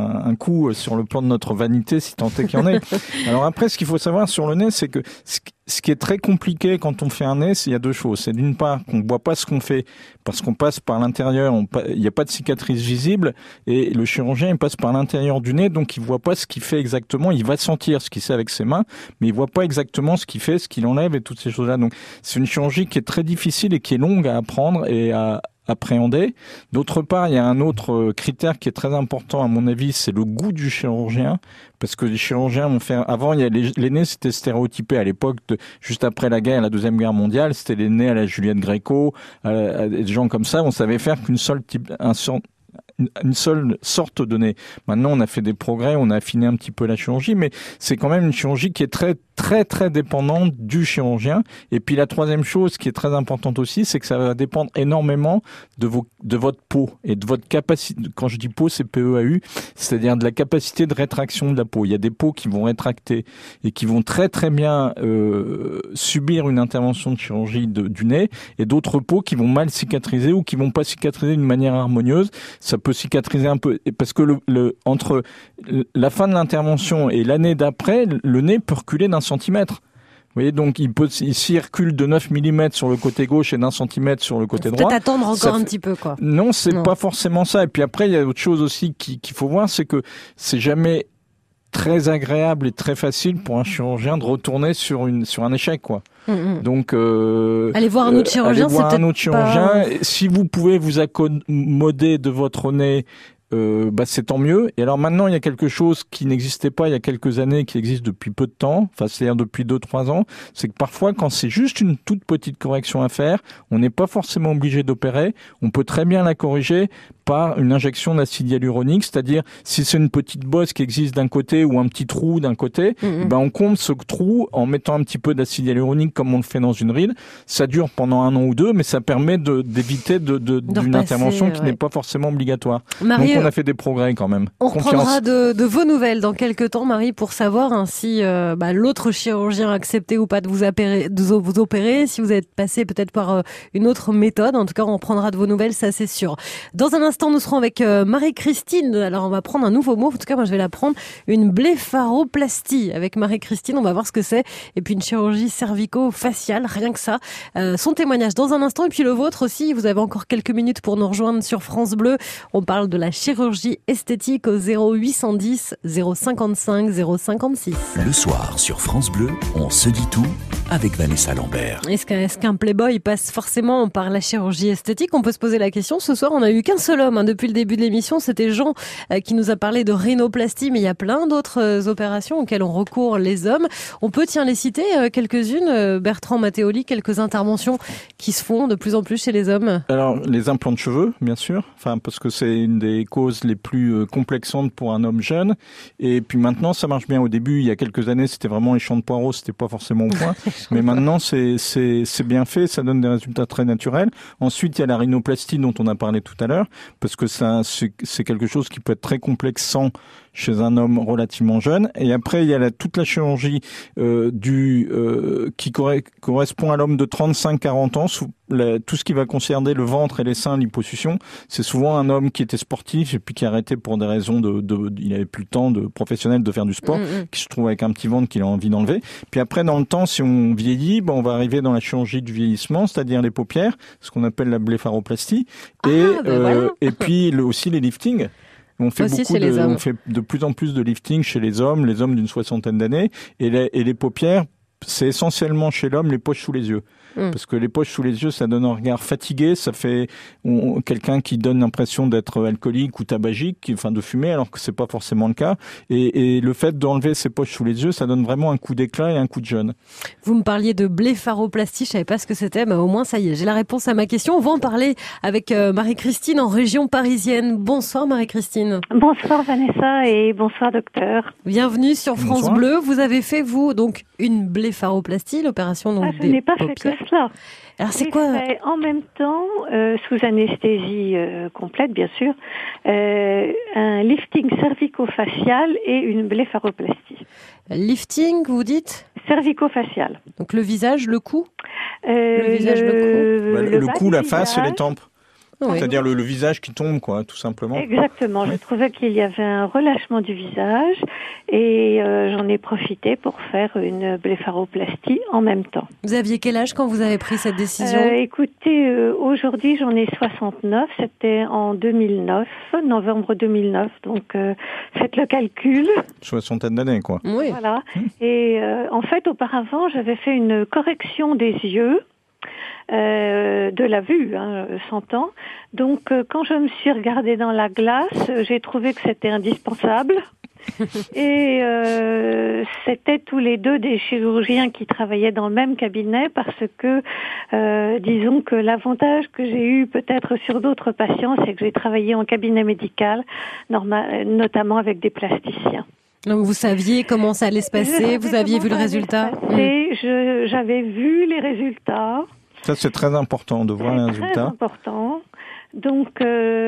un, un coup sur le plan de notre vanité, si tant est qu'il y en ait. Alors après, ce qu'il faut savoir sur le nez, c'est que ce qui est très compliqué quand on fait un nez, c'est il y a deux choses. C'est d'une part qu'on ne voit pas ce qu'on fait parce qu'on passe par l'intérieur, on, il n'y a pas de cicatrice visible et le chirurgien il passe par l'intérieur du nez, donc il voit pas ce qu'il fait exactement. Il va sentir ce qu'il fait avec ses mains, mais il voit pas exactement ce qu'il fait, ce qu'il enlève et toutes ces choses-là. Donc c'est une chirurgie qui est très difficile et qui est longue à apprendre et à appréhender. D'autre part, il y a un autre critère qui est très important à mon avis, c'est le goût du chirurgien, parce que les chirurgiens vont faire. Avant, il y a les, les nez c'était stéréotypé à l'époque, de, juste après la guerre, la deuxième guerre mondiale, c'était les nez à la Juliette Gréco, à, à des gens comme ça. On savait faire qu'une seule type, un sort, une seule sorte de nez. Maintenant, on a fait des progrès, on a affiné un petit peu la chirurgie, mais c'est quand même une chirurgie qui est très, très, très dépendante du chirurgien. Et puis la troisième chose qui est très importante aussi, c'est que ça va dépendre énormément de vos, de votre peau et de votre capacité. Quand je dis peau, c'est P E A U, c'est-à-dire de la capacité de rétraction de la peau. Il y a des peaux qui vont rétracter et qui vont très, très bien euh, subir une intervention de chirurgie de, du nez, et d'autres peaux qui vont mal cicatriser ou qui vont pas cicatriser d'une manière harmonieuse. Ça peut cicatriser un peu, parce que le, le, entre la fin de l'intervention et l'année d'après, le nez peut reculer d'un centimètre. Vous voyez, donc il peut, s'il recule de neuf millimètres sur le côté gauche et d'un centimètre sur le côté droit. Peut-être attendre encore fait... un petit peu, quoi. Non, c'est non. pas forcément ça. Et puis après, il y a autre chose aussi qu'il faut voir, c'est que c'est jamais très agréable et très facile pour un chirurgien de retourner sur une sur un échec, quoi. Mmh. Donc euh, allez voir un autre chirurgien, allez voir c'est un autre chirurgien. pas... Si vous pouvez vous accommoder de votre nez, euh, bah c'est tant mieux. Et alors maintenant, il y a quelque chose qui n'existait pas il y a quelques années, qui existe depuis peu de temps, enfin c'est-à-dire depuis deux trois ans, c'est que parfois quand c'est juste une toute petite correction à faire, on n'est pas forcément obligé d'opérer, on peut très bien la corriger par une injection d'acide hyaluronique, c'est-à-dire si c'est une petite bosse qui existe d'un côté ou un petit trou d'un côté, mmh. ben on comble ce trou en mettant un petit peu d'acide hyaluronique comme on le fait dans une ride. Ça dure pendant un an ou deux, mais ça permet de, d'éviter de, de, de d'une repasser, intervention qui ouais. n'est pas forcément obligatoire. Marie, donc on a fait des progrès quand même. On Confiance. reprendra de, de vos nouvelles dans quelques temps, Marie, pour savoir hein, si euh, bah, l'autre chirurgien a accepté ou pas de vous, opérer, de vous opérer, si vous êtes passé peut-être par euh, une autre méthode. En tout cas, on reprendra de vos nouvelles, ça c'est sûr. Dans un instant, nous serons avec euh, Marie-Christine. Alors, on va prendre un nouveau mot. En tout cas, moi, je vais la prendre. Une blépharoplastie. Avec Marie-Christine, on va voir ce que c'est. Et puis, une chirurgie cervico-faciale, rien que ça. Euh, son témoignage dans un instant. Et puis, le vôtre aussi. Vous avez encore quelques minutes pour nous rejoindre sur France Bleu. On parle de la chirurgie esthétique au zéro huit cent dix zéro cinquante-cinq zéro cinquante-six. Le soir, sur France Bleu, on se dit tout avec Vanessa Lambert. Est-ce qu'un, est-ce qu'un playboy passe forcément par la chirurgie esthétique? On peut se poser la question. Ce soir, on n'a eu qu'un seul homme hein, depuis le début de l'émission. C'était Jean euh, qui nous a parlé de rhinoplastie, mais il y a plein d'autres euh, opérations auxquelles on recourt les hommes. On peut, tiens, les citer euh, quelques-unes. Euh, Bertrand Matteoli, quelques interventions qui se font de plus en plus chez les hommes. Alors, les implants de cheveux, bien sûr. Enfin, parce que c'est une des causes les plus euh, complexantes pour un homme jeune. Et puis maintenant, ça marche bien. Au début, il y a quelques années, c'était vraiment les champs de poireaux, c'était pas forcément au point. Mais maintenant, c'est, c'est, c'est bien fait, ça donne des résultats très naturels. Ensuite, il y a la rhinoplastie dont on a parlé tout à l'heure, parce que ça, c'est, c'est quelque chose qui peut être très complexant chez un homme relativement jeune. Et après, il y a la, toute la chirurgie euh, du euh, qui corre- correspond à l'homme de trente-cinq à quarante ans, sous la, tout ce qui va concerner le ventre et les seins, l'hyposuction. C'est souvent un homme qui était sportif et puis qui a arrêté pour des raisons de, de, de il avait plus le temps de professionnel de faire du sport, mmh. qui se trouve avec un petit ventre qu'il a envie d'enlever. Puis après, dans le temps, si on vieillit, ben on va arriver dans la chirurgie du vieillissement, c'est-à-dire les paupières, ce qu'on appelle la blépharoplastie, ah, et ben euh, voilà. et puis le, aussi les liftings. On fait aussi beaucoup de, on fait de plus en plus de lifting chez les hommes, les hommes d'une soixantaine d'années, et les, et les paupières, c'est essentiellement chez l'homme les poches sous les yeux. Mmh. Parce que les poches sous les yeux, ça donne un regard fatigué, ça fait on, quelqu'un qui donne l'impression d'être alcoolique ou tabagique, qui, enfin de fumer, alors que c'est pas forcément le cas. Et, et le fait d'enlever ces poches sous les yeux, ça donne vraiment un coup d'éclat et un coup de jeune. Vous me parliez de blépharoplastie, je savais pas ce que c'était, mais au moins ça y est, j'ai la réponse à ma question. On va en parler avec euh, Marie-Christine en région parisienne. Bonsoir Marie-Christine. Bonsoir Vanessa et bonsoir docteur. Bienvenue sur France Bonsoir. Bleu. Vous avez fait vous donc une blépharoplastie, l'opération donc ah, je des n'ai pas paupières. fait que cela. Alors c'est J'ai quoi fait en même temps, euh, sous anesthésie euh, complète bien sûr, euh, un lifting cervico-facial et une blépharoplastie. Lifting, vous dites? Cervico-facial. Donc le visage, le cou euh, Le visage, le cou bah, Le, le cou, la face et les tempes. Oui. C'est-à-dire le, le visage qui tombe, quoi, tout simplement. Exactement. Oui. Je trouvais qu'il y avait un relâchement du visage et euh, j'en ai profité pour faire une blépharoplastie en même temps. Vous aviez quel âge quand vous avez pris cette décision ? euh, Écoutez, euh, aujourd'hui j'en ai soixante-neuf. C'était en deux mille neuf, novembre deux mille neuf. Donc euh, faites le calcul. Soixantaine d'années, quoi. Oui. Voilà. Et euh, en fait, auparavant, j'avais fait une correction des yeux. Euh, de la vue, hein, s'entend. Donc, euh, quand je me suis regardée dans la glace, euh, j'ai trouvé que c'était indispensable. Et euh, c'était tous les deux des chirurgiens qui travaillaient dans le même cabinet parce que, euh, disons que l'avantage que j'ai eu peut-être sur d'autres patients, c'est que j'ai travaillé en cabinet médical, normal, notamment avec des plasticiens. Donc vous saviez comment ça allait se passer, vous aviez vu le résultat. Mmh. Je, j'avais vu les résultats. Ça, c'est très important de voir les résultats. Très important. Donc,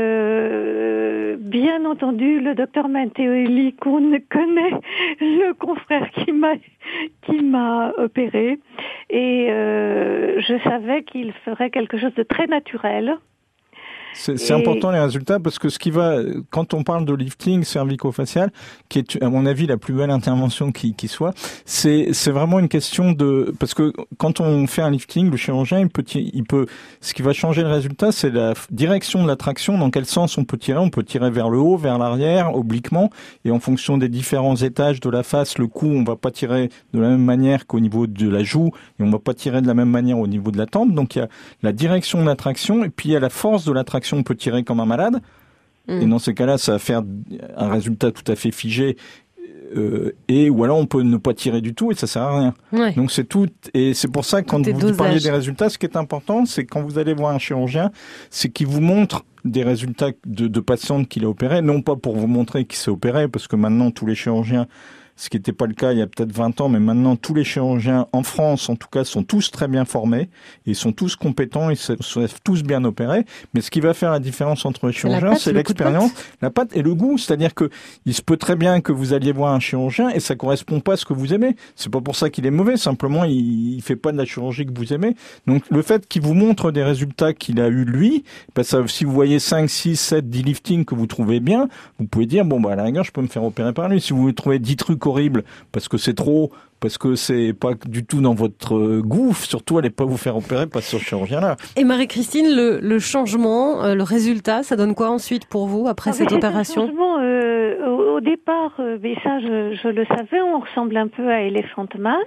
euh, bien entendu, le docteur Matteoli, qu'on connaît, le confrère qui m'a qui m'a opéré, et euh, je savais qu'il ferait quelque chose de très naturel. C'est, c'est et... important les résultats parce que ce qui va, quand on parle de lifting cervico-facial, qui est à mon avis la plus belle intervention qui, qui soit, c'est, c'est vraiment une question de, parce que quand on fait un lifting, le chirurgien il peut, il peut, ce qui va changer le résultat, c'est la direction de la traction, dans quel sens on peut tirer. On peut tirer vers le haut, vers l'arrière, obliquement, et en fonction des différents étages de la face, le cou, on va pas tirer de la même manière qu'au niveau de la joue, et on va pas tirer de la même manière au niveau de la tempe. Donc il y a la direction de la traction, et puis il y a la force de la traction. On peut tirer comme un malade, mmh. et dans ces cas-là, ça va faire un résultat tout à fait figé, euh, et ou alors on peut ne pas tirer du tout et ça sert à rien. Ouais. Donc c'est tout, et c'est pour ça que quand vous dosage. parlez des résultats, ce qui est important, c'est quand vous allez voir un chirurgien, c'est qu'il vous montre des résultats de, de patientes qu'il a opérées, non pas pour vous montrer qu'il s'est opéré, parce que maintenant tous les chirurgiens, ce qui n'était pas le cas il y a peut-être vingt ans, mais maintenant tous les chirurgiens en France, en tout cas, sont tous très bien formés, ils sont tous compétents, ils se sont tous bien opérés. Mais ce qui va faire la différence entre les chirurgiens, c'est, c'est l'expérience, la patte et le goût. C'est-à-dire que il se peut très bien que vous alliez voir un chirurgien et ça correspond pas à ce que vous aimez. C'est pas pour ça qu'il est mauvais, simplement il, il fait pas de la chirurgie que vous aimez. Donc le fait qu'il vous montre des résultats qu'il a eu lui, ben ça, si vous voyez cinq, six, sept, dix liftings que vous trouvez bien, vous pouvez dire bon bah à la rigueur je peux me faire opérer par lui. Si vous trouvez dix trucs horrible parce que c'est trop, parce que c'est pas du tout dans votre goût, surtout allez pas vous faire opérer par ce chirurgien-là. Et Marie-Christine, le, le changement, euh, le résultat, ça donne quoi ensuite pour vous après ah, cette opération ? Un changement, euh, au, au départ, euh, mais ça je, je le savais, on ressemble un peu à Elephant Man.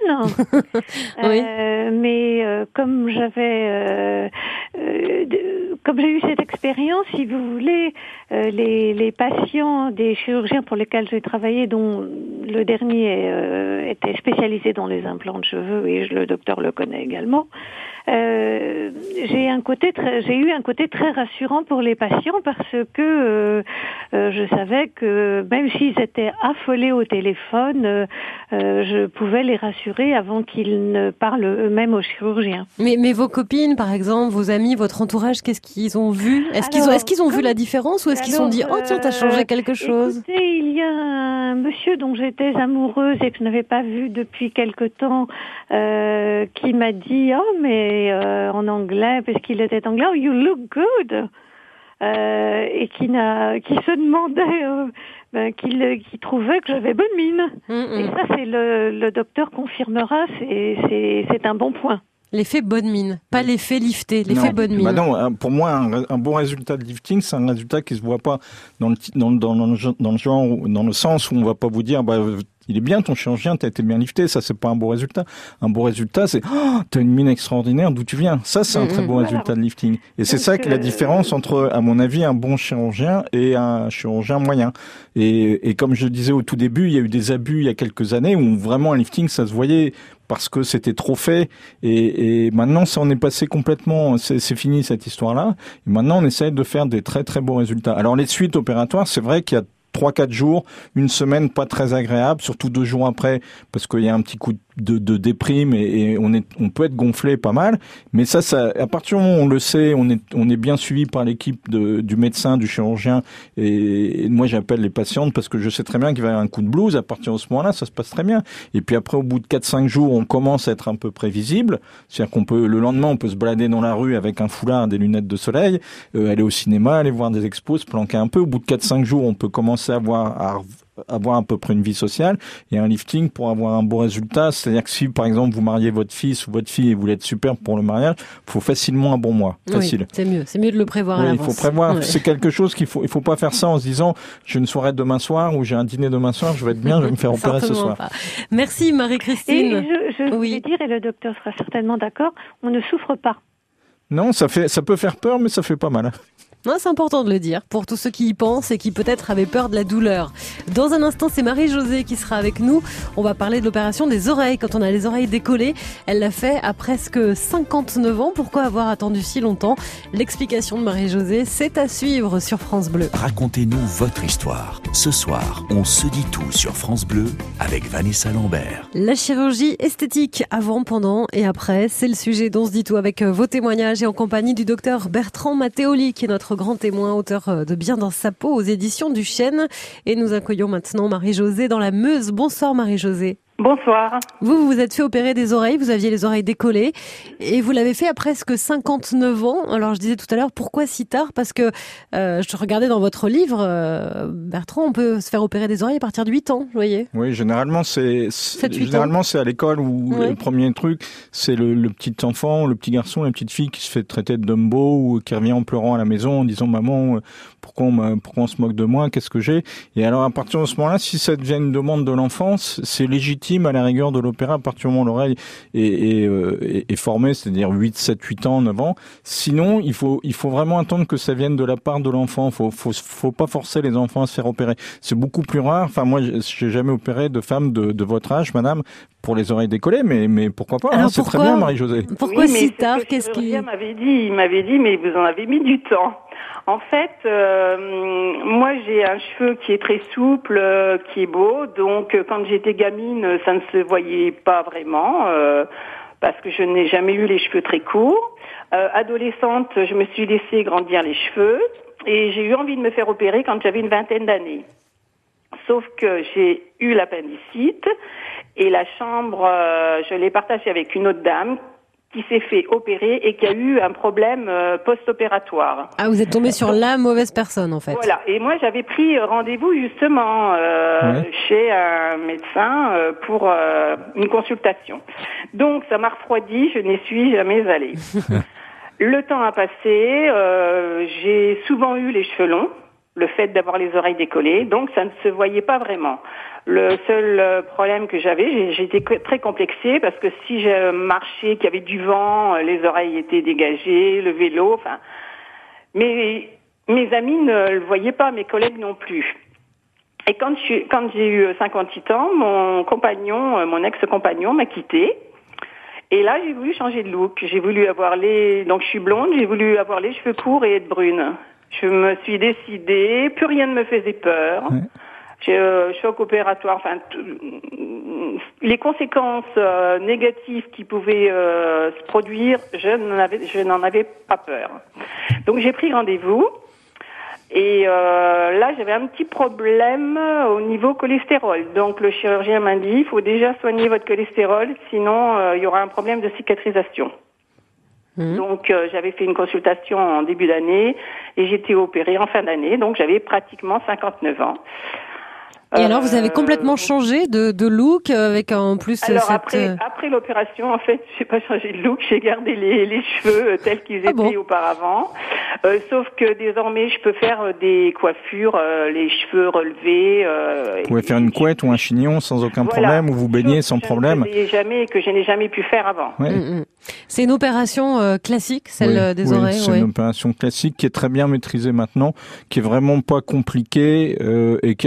Oui. Euh, mais euh, comme j'avais, euh, euh, de, comme j'ai eu cette expérience, si vous voulez, euh, les, les patients des chirurgiens pour lesquels j'ai travaillé, dont le dernier euh, était spécialisé dans les implants de cheveux et le docteur le connaît également. Euh, j'ai un côté très, j'ai eu un côté très rassurant pour les patients parce que euh, euh, je savais que même s'ils étaient affolés au téléphone, euh, euh, je pouvais les rassurer avant qu'ils ne parlent eux-mêmes aux chirurgiens. Mais, mais vos copines, par exemple, vos amis, votre entourage, qu'est-ce qu'ils ont vu ? Est-ce alors, qu'ils ont, est-ce qu'ils ont comme, vu la différence ou est-ce qu'ils se sont dit oh tiens t'as changé quelque chose ? Écoutez, il y a un monsieur dont j'étais amoureuse et que je n'avais pas vu depuis quelque temps euh, qui m'a dit oh mais Euh, en anglais, parce qu'il était anglais, oh, you look good, euh, et qui n'a, qui se demandait, euh, ben, qu'il, qu'il trouvait que j'avais bonne mine. Mm-hmm. Et ça, c'est le, le docteur confirmera, c'est, c'est, c'est un bon point. L'effet bonne mine, pas l'effet lifté, l'effet non. bonne mine. Bah non, pour moi, un, un bon résultat de lifting, c'est un résultat qui se voit pas dans le, dans, dans, dans le, dans le genre, dans le sens où on va pas vous dire, bah, il est bien ton chirurgien, t'as été bien lifté, ça c'est pas un bon résultat. Un bon résultat, c'est oh, t'as une mine extraordinaire, d'où tu viens. Ça c'est un très bon voilà. résultat de lifting. Et c'est Donc, ça qui est la différence entre, à mon avis, un bon chirurgien et un chirurgien moyen. Et, et comme je le disais au tout début, il y a eu des abus il y a quelques années où vraiment un lifting ça se voyait parce que c'était trop fait. Et, et maintenant ça en est passé complètement, c'est, c'est fini cette histoire-là. Et maintenant on essaye de faire des très très bons résultats. Alors les suites opératoires, c'est vrai qu'il y a trois quatre jours, une semaine pas très agréable, surtout deux jours après, parce qu'il y a un petit coup de, de déprime et, et on est, on peut être gonflé pas mal. Mais ça, ça, à partir du moment où on le sait, on est, on est bien suivi par l'équipe de, du médecin, du chirurgien. Et, et moi, j'appelle les patientes parce que je sais très bien qu'il va y avoir un coup de blues. À partir de ce moment-là, ça se passe très bien. Et puis après, au bout de quatre cinq jours, on commence à être un peu prévisible. C'est-à-dire qu'on peut, le lendemain, on peut se balader dans la rue avec un foulard, des lunettes de soleil, euh, aller au cinéma, aller voir des expos, se planquer un peu. Au bout de quatre cinq jours, on peut commencer à avoir, à avoir à peu près une vie sociale et un lifting pour avoir un bon résultat. C'est-à-dire que si, par exemple, vous mariez votre fils ou votre fille et vous voulez être superbe pour le mariage, il faut facilement un bon mois. Facile. Oui, c'est mieux. C'est mieux de le prévoir oui, à l'avance. Il faut prévoir. Ouais. C'est quelque chose qu'il faut, il faut pas faire ça en se disant, j'ai une soirée demain soir ou j'ai un dîner demain soir, je vais être bien, je vais me faire opérer ce soir. Pas. Merci Marie-Christine. Et je, je oui. voulais dire, et le docteur sera certainement d'accord, on ne souffre pas. Non, ça fait, ça peut faire peur, mais ça fait pas mal. Non, c'est important de le dire pour tous ceux qui y pensent et qui peut-être avaient peur de la douleur. Dans un instant, c'est Marie-Josée qui sera avec nous. On va parler de l'opération des oreilles. Quand on a les oreilles décollées, elle l'a fait à presque cinquante-neuf ans. Pourquoi avoir attendu si longtemps? L'explication de Marie-Josée, c'est à suivre sur France Bleu. Racontez-nous votre histoire. Ce soir, on se dit tout sur France Bleu avec Vanessa Lambert. La chirurgie esthétique, avant, pendant et après, c'est le sujet dont on se dit tout avec vos témoignages et en compagnie du docteur Bertrand Matteoli, qui est notre grand témoin, auteur de Bien dans sa peau aux éditions du Chêne. Et nous accueillons maintenant Marie-Josée dans la Meuse. Bonsoir Marie-Josée. Bonsoir. Vous, vous vous êtes fait opérer des oreilles, vous aviez les oreilles décollées et vous l'avez fait à presque cinquante-neuf ans. Alors je disais tout à l'heure, pourquoi si tard? Parce que euh, je regardais dans votre livre, euh, Bertrand, on peut se faire opérer des oreilles à partir de huit ans, vous voyez. Oui, généralement c'est, c'est généralement c'est à l'école où ouais. le premier truc, c'est le, le petit enfant, le petit garçon, la petite fille qui se fait traiter de Dumbo ou qui revient en pleurant à la maison en disant maman, pourquoi on, pourquoi on se moque de moi, qu'est-ce que j'ai? Et alors à partir de ce moment-là, si ça devient une demande de l'enfance, c'est légitime à la rigueur de l'opéra à partir du moment où l'oreille est, est, est, est formée, c'est-à-dire huit, sept, huit ans, neuf ans. Sinon, il faut, il faut vraiment attendre que ça vienne de la part de l'enfant. Faut, faut, faut pas forcer les enfants à se faire opérer. C'est beaucoup plus rare. Enfin, moi, j'ai jamais opéré de femme de, de votre âge, madame, pour les oreilles décollées, mais, mais pourquoi pas, hein, c'est très bien, Marie-Josée. Pourquoi oui, si tard? Qu'est-ce qui m'avait dit, il m'avait dit, mais vous en avez mis du temps. En fait, euh, moi j'ai un cheveu qui est très souple, euh, qui est beau, donc euh, quand j'étais gamine, ça ne se voyait pas vraiment, euh, parce que je n'ai jamais eu les cheveux très courts. Euh, adolescente, je me suis laissé grandir les cheveux, et j'ai eu envie de me faire opérer quand j'avais une vingtaine d'années. Sauf que j'ai eu l'appendicite, et la chambre, euh, je l'ai partagée avec une autre dame, qui s'est fait opérer et qui a eu un problème euh, post-opératoire. Ah, vous êtes tombé sur la mauvaise personne, en fait. Voilà. Et moi, j'avais pris rendez-vous, justement, euh, ouais. chez un médecin euh, pour euh, une consultation. Donc, ça m'a refroidi, je n'y suis jamais allée. Le temps a passé, euh, j'ai souvent eu les cheveux longs, le fait d'avoir les oreilles décollées, donc ça ne se voyait pas vraiment. Le seul problème que j'avais, j'étais très complexée parce que si je marchais, qu'il y avait du vent, les oreilles étaient dégagées, le vélo, enfin, mais mes amis ne le voyaient pas, mes collègues non plus. Et quand je suis, quand j'ai eu cinquante-huit ans, mon compagnon, mon ex-compagnon m'a quittée. Et là, j'ai voulu changer de look. J'ai voulu avoir les, donc je suis blonde, j'ai voulu avoir les cheveux courts et être brune. Je me suis décidée, plus rien ne me faisait peur. Ouais. J'ai euh, choc opératoire, enfin les conséquences euh, négatives qui pouvaient euh, se produire, je n'en avais, je n'en avais pas peur. Donc j'ai pris rendez-vous et euh, là j'avais un petit problème au niveau cholestérol. Donc le chirurgien m'a dit il faut déjà soigner votre cholestérol, sinon euh, il y aura un problème de cicatrisation. Mmh. Donc euh, j'avais fait une consultation en début d'année et j'étais opérée en fin d'année, donc j'avais pratiquement cinquante-neuf ans. Et euh, alors, vous avez complètement changé de, de look avec en plus alors cette... après, après l'opération, en fait, j'ai pas changé de look, j'ai gardé les, les cheveux tels qu'ils étaient ah bon auparavant. Euh, sauf que désormais, je peux faire des coiffures, euh, les cheveux relevés. Euh, vous pouvez faire une couette ou un chignon sans aucun voilà. problème, ou vous baignez sans que problème. Je ne jamais, que je n'ai jamais pu faire avant. Ouais. Mmh. C'est une opération euh, classique, celle oui, des oui, oreilles. C'est ouais. une opération classique qui est très bien maîtrisée maintenant, qui est vraiment pas compliquée euh, et qui a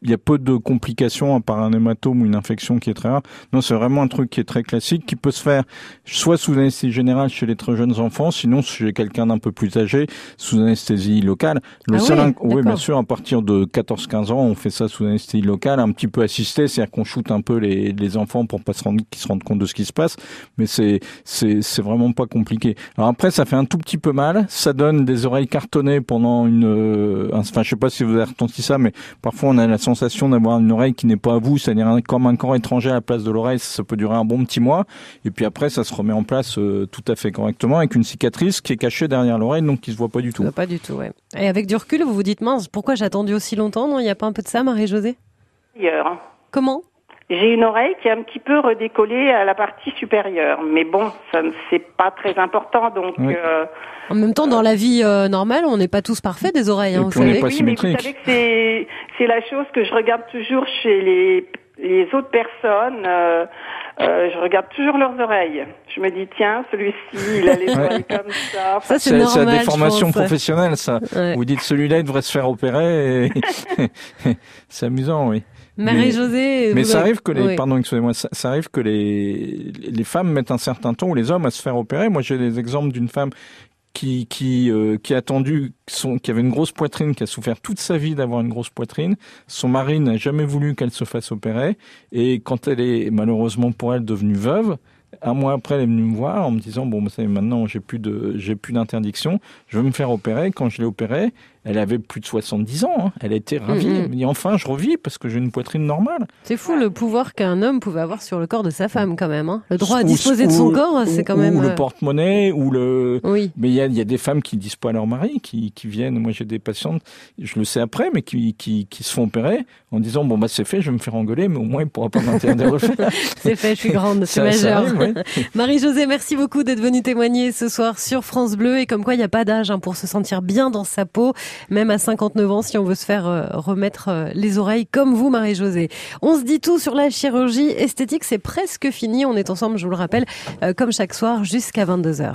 il y a peu de complications à part un hématome ou une infection qui est très rare. Non, c'est vraiment un truc qui est très classique, qui peut se faire soit sous anesthésie générale chez les très jeunes enfants, sinon chez quelqu'un d'un peu plus âgé, sous anesthésie locale. Le ah seul, oui, oui, bien sûr, à partir de quatorze quinze ans, on fait ça sous anesthésie locale, un petit peu assistée, c'est-à-dire qu'on shoot un peu les, les enfants pour pas se rendre, qu'ils se rendent compte de ce qui se passe, mais c'est, c'est, c'est vraiment pas compliqué. Alors après, ça fait un tout petit peu mal, ça donne des oreilles cartonnées pendant une, euh, enfin, je sais pas si vous avez ressenti ça, mais parfois on a la sensation d'avoir une oreille qui n'est pas à vous, c'est-à-dire un, comme un corps étranger à la place de l'oreille, ça peut durer un bon petit mois, et puis après, ça se remet en place euh, tout à fait correctement, avec une cicatrice qui est cachée derrière l'oreille, donc qui se voit pas du tout. Pas du tout, ouais. Et avec du recul, vous vous dites, mince, pourquoi j'ai attendu aussi longtemps? Non, il n'y a pas un peu de ça, Marie-Josée? Comment? J'ai une oreille qui est un petit peu redécollée à la partie supérieure, mais bon, ça c'est pas très important, donc. Oui. Euh, en même temps, dans la vie euh, normale, on n'est pas tous parfaits des oreilles, hein, vous savez. Pas oui, mais vous savez que c'est c'est la chose que je regarde toujours chez les les autres personnes. Euh, euh, je regarde toujours leurs oreilles. Je me dis tiens, celui-ci, il a les oreilles comme ça. Ça c'est, c'est normal. C'est la déformation pense, professionnelle, ça. Ouais. Vous dites celui-là, il devrait se faire opérer. Et... c'est amusant, oui. Marie-Josée. Mais, mais ça arrive que les, oui. pardon, excusez-moi, ça, ça arrive que les, les femmes mettent un certain temps, ou les hommes, à se faire opérer. Moi, j'ai des exemples d'une femme qui, qui, euh, qui a attendu, son, qui avait une grosse poitrine, qui a souffert toute sa vie d'avoir une grosse poitrine. Son mari n'a jamais voulu qu'elle se fasse opérer. Et quand elle est, malheureusement pour elle, devenue veuve, un mois après, elle est venue me voir en me disant, bon, vous savez, maintenant, j'ai plus de, j'ai plus d'interdiction. Je veux me faire opérer. Quand je l'ai opérée, elle avait plus de soixante-dix ans. Hein. Elle était ravie. Mmh. Elle me dit, enfin, je revis parce que j'ai une poitrine normale. C'est fou le pouvoir qu'un homme pouvait avoir sur le corps de sa femme, quand même. Hein. Le droit à disposer ou, de son ou, corps, c'est quand ou même... Ou le porte-monnaie, ou le... Oui. Mais il y a, y a des femmes qui disent pas à leur mari, qui, qui viennent... Moi, j'ai des patientes, je le sais après, mais qui, qui, qui se font opérer en disant, bon, bah, c'est fait, je vais me faire engueuler, mais au moins, il pourra pas m'interdire de le faire. C'est fait, je suis grande, c'est majeur. Oui. Marie-Josée, merci beaucoup d'être venue témoigner ce soir sur France Bleu. Et comme quoi, il n'y a pas d'âge hein, pour se sentir bien dans sa peau, même à cinquante-neuf ans, si on veut se faire euh, remettre euh, les oreilles comme vous, Marie-Josée. On se dit tout sur la chirurgie esthétique, c'est presque fini. On est ensemble, je vous le rappelle, euh, comme chaque soir, jusqu'à vingt-deux heures.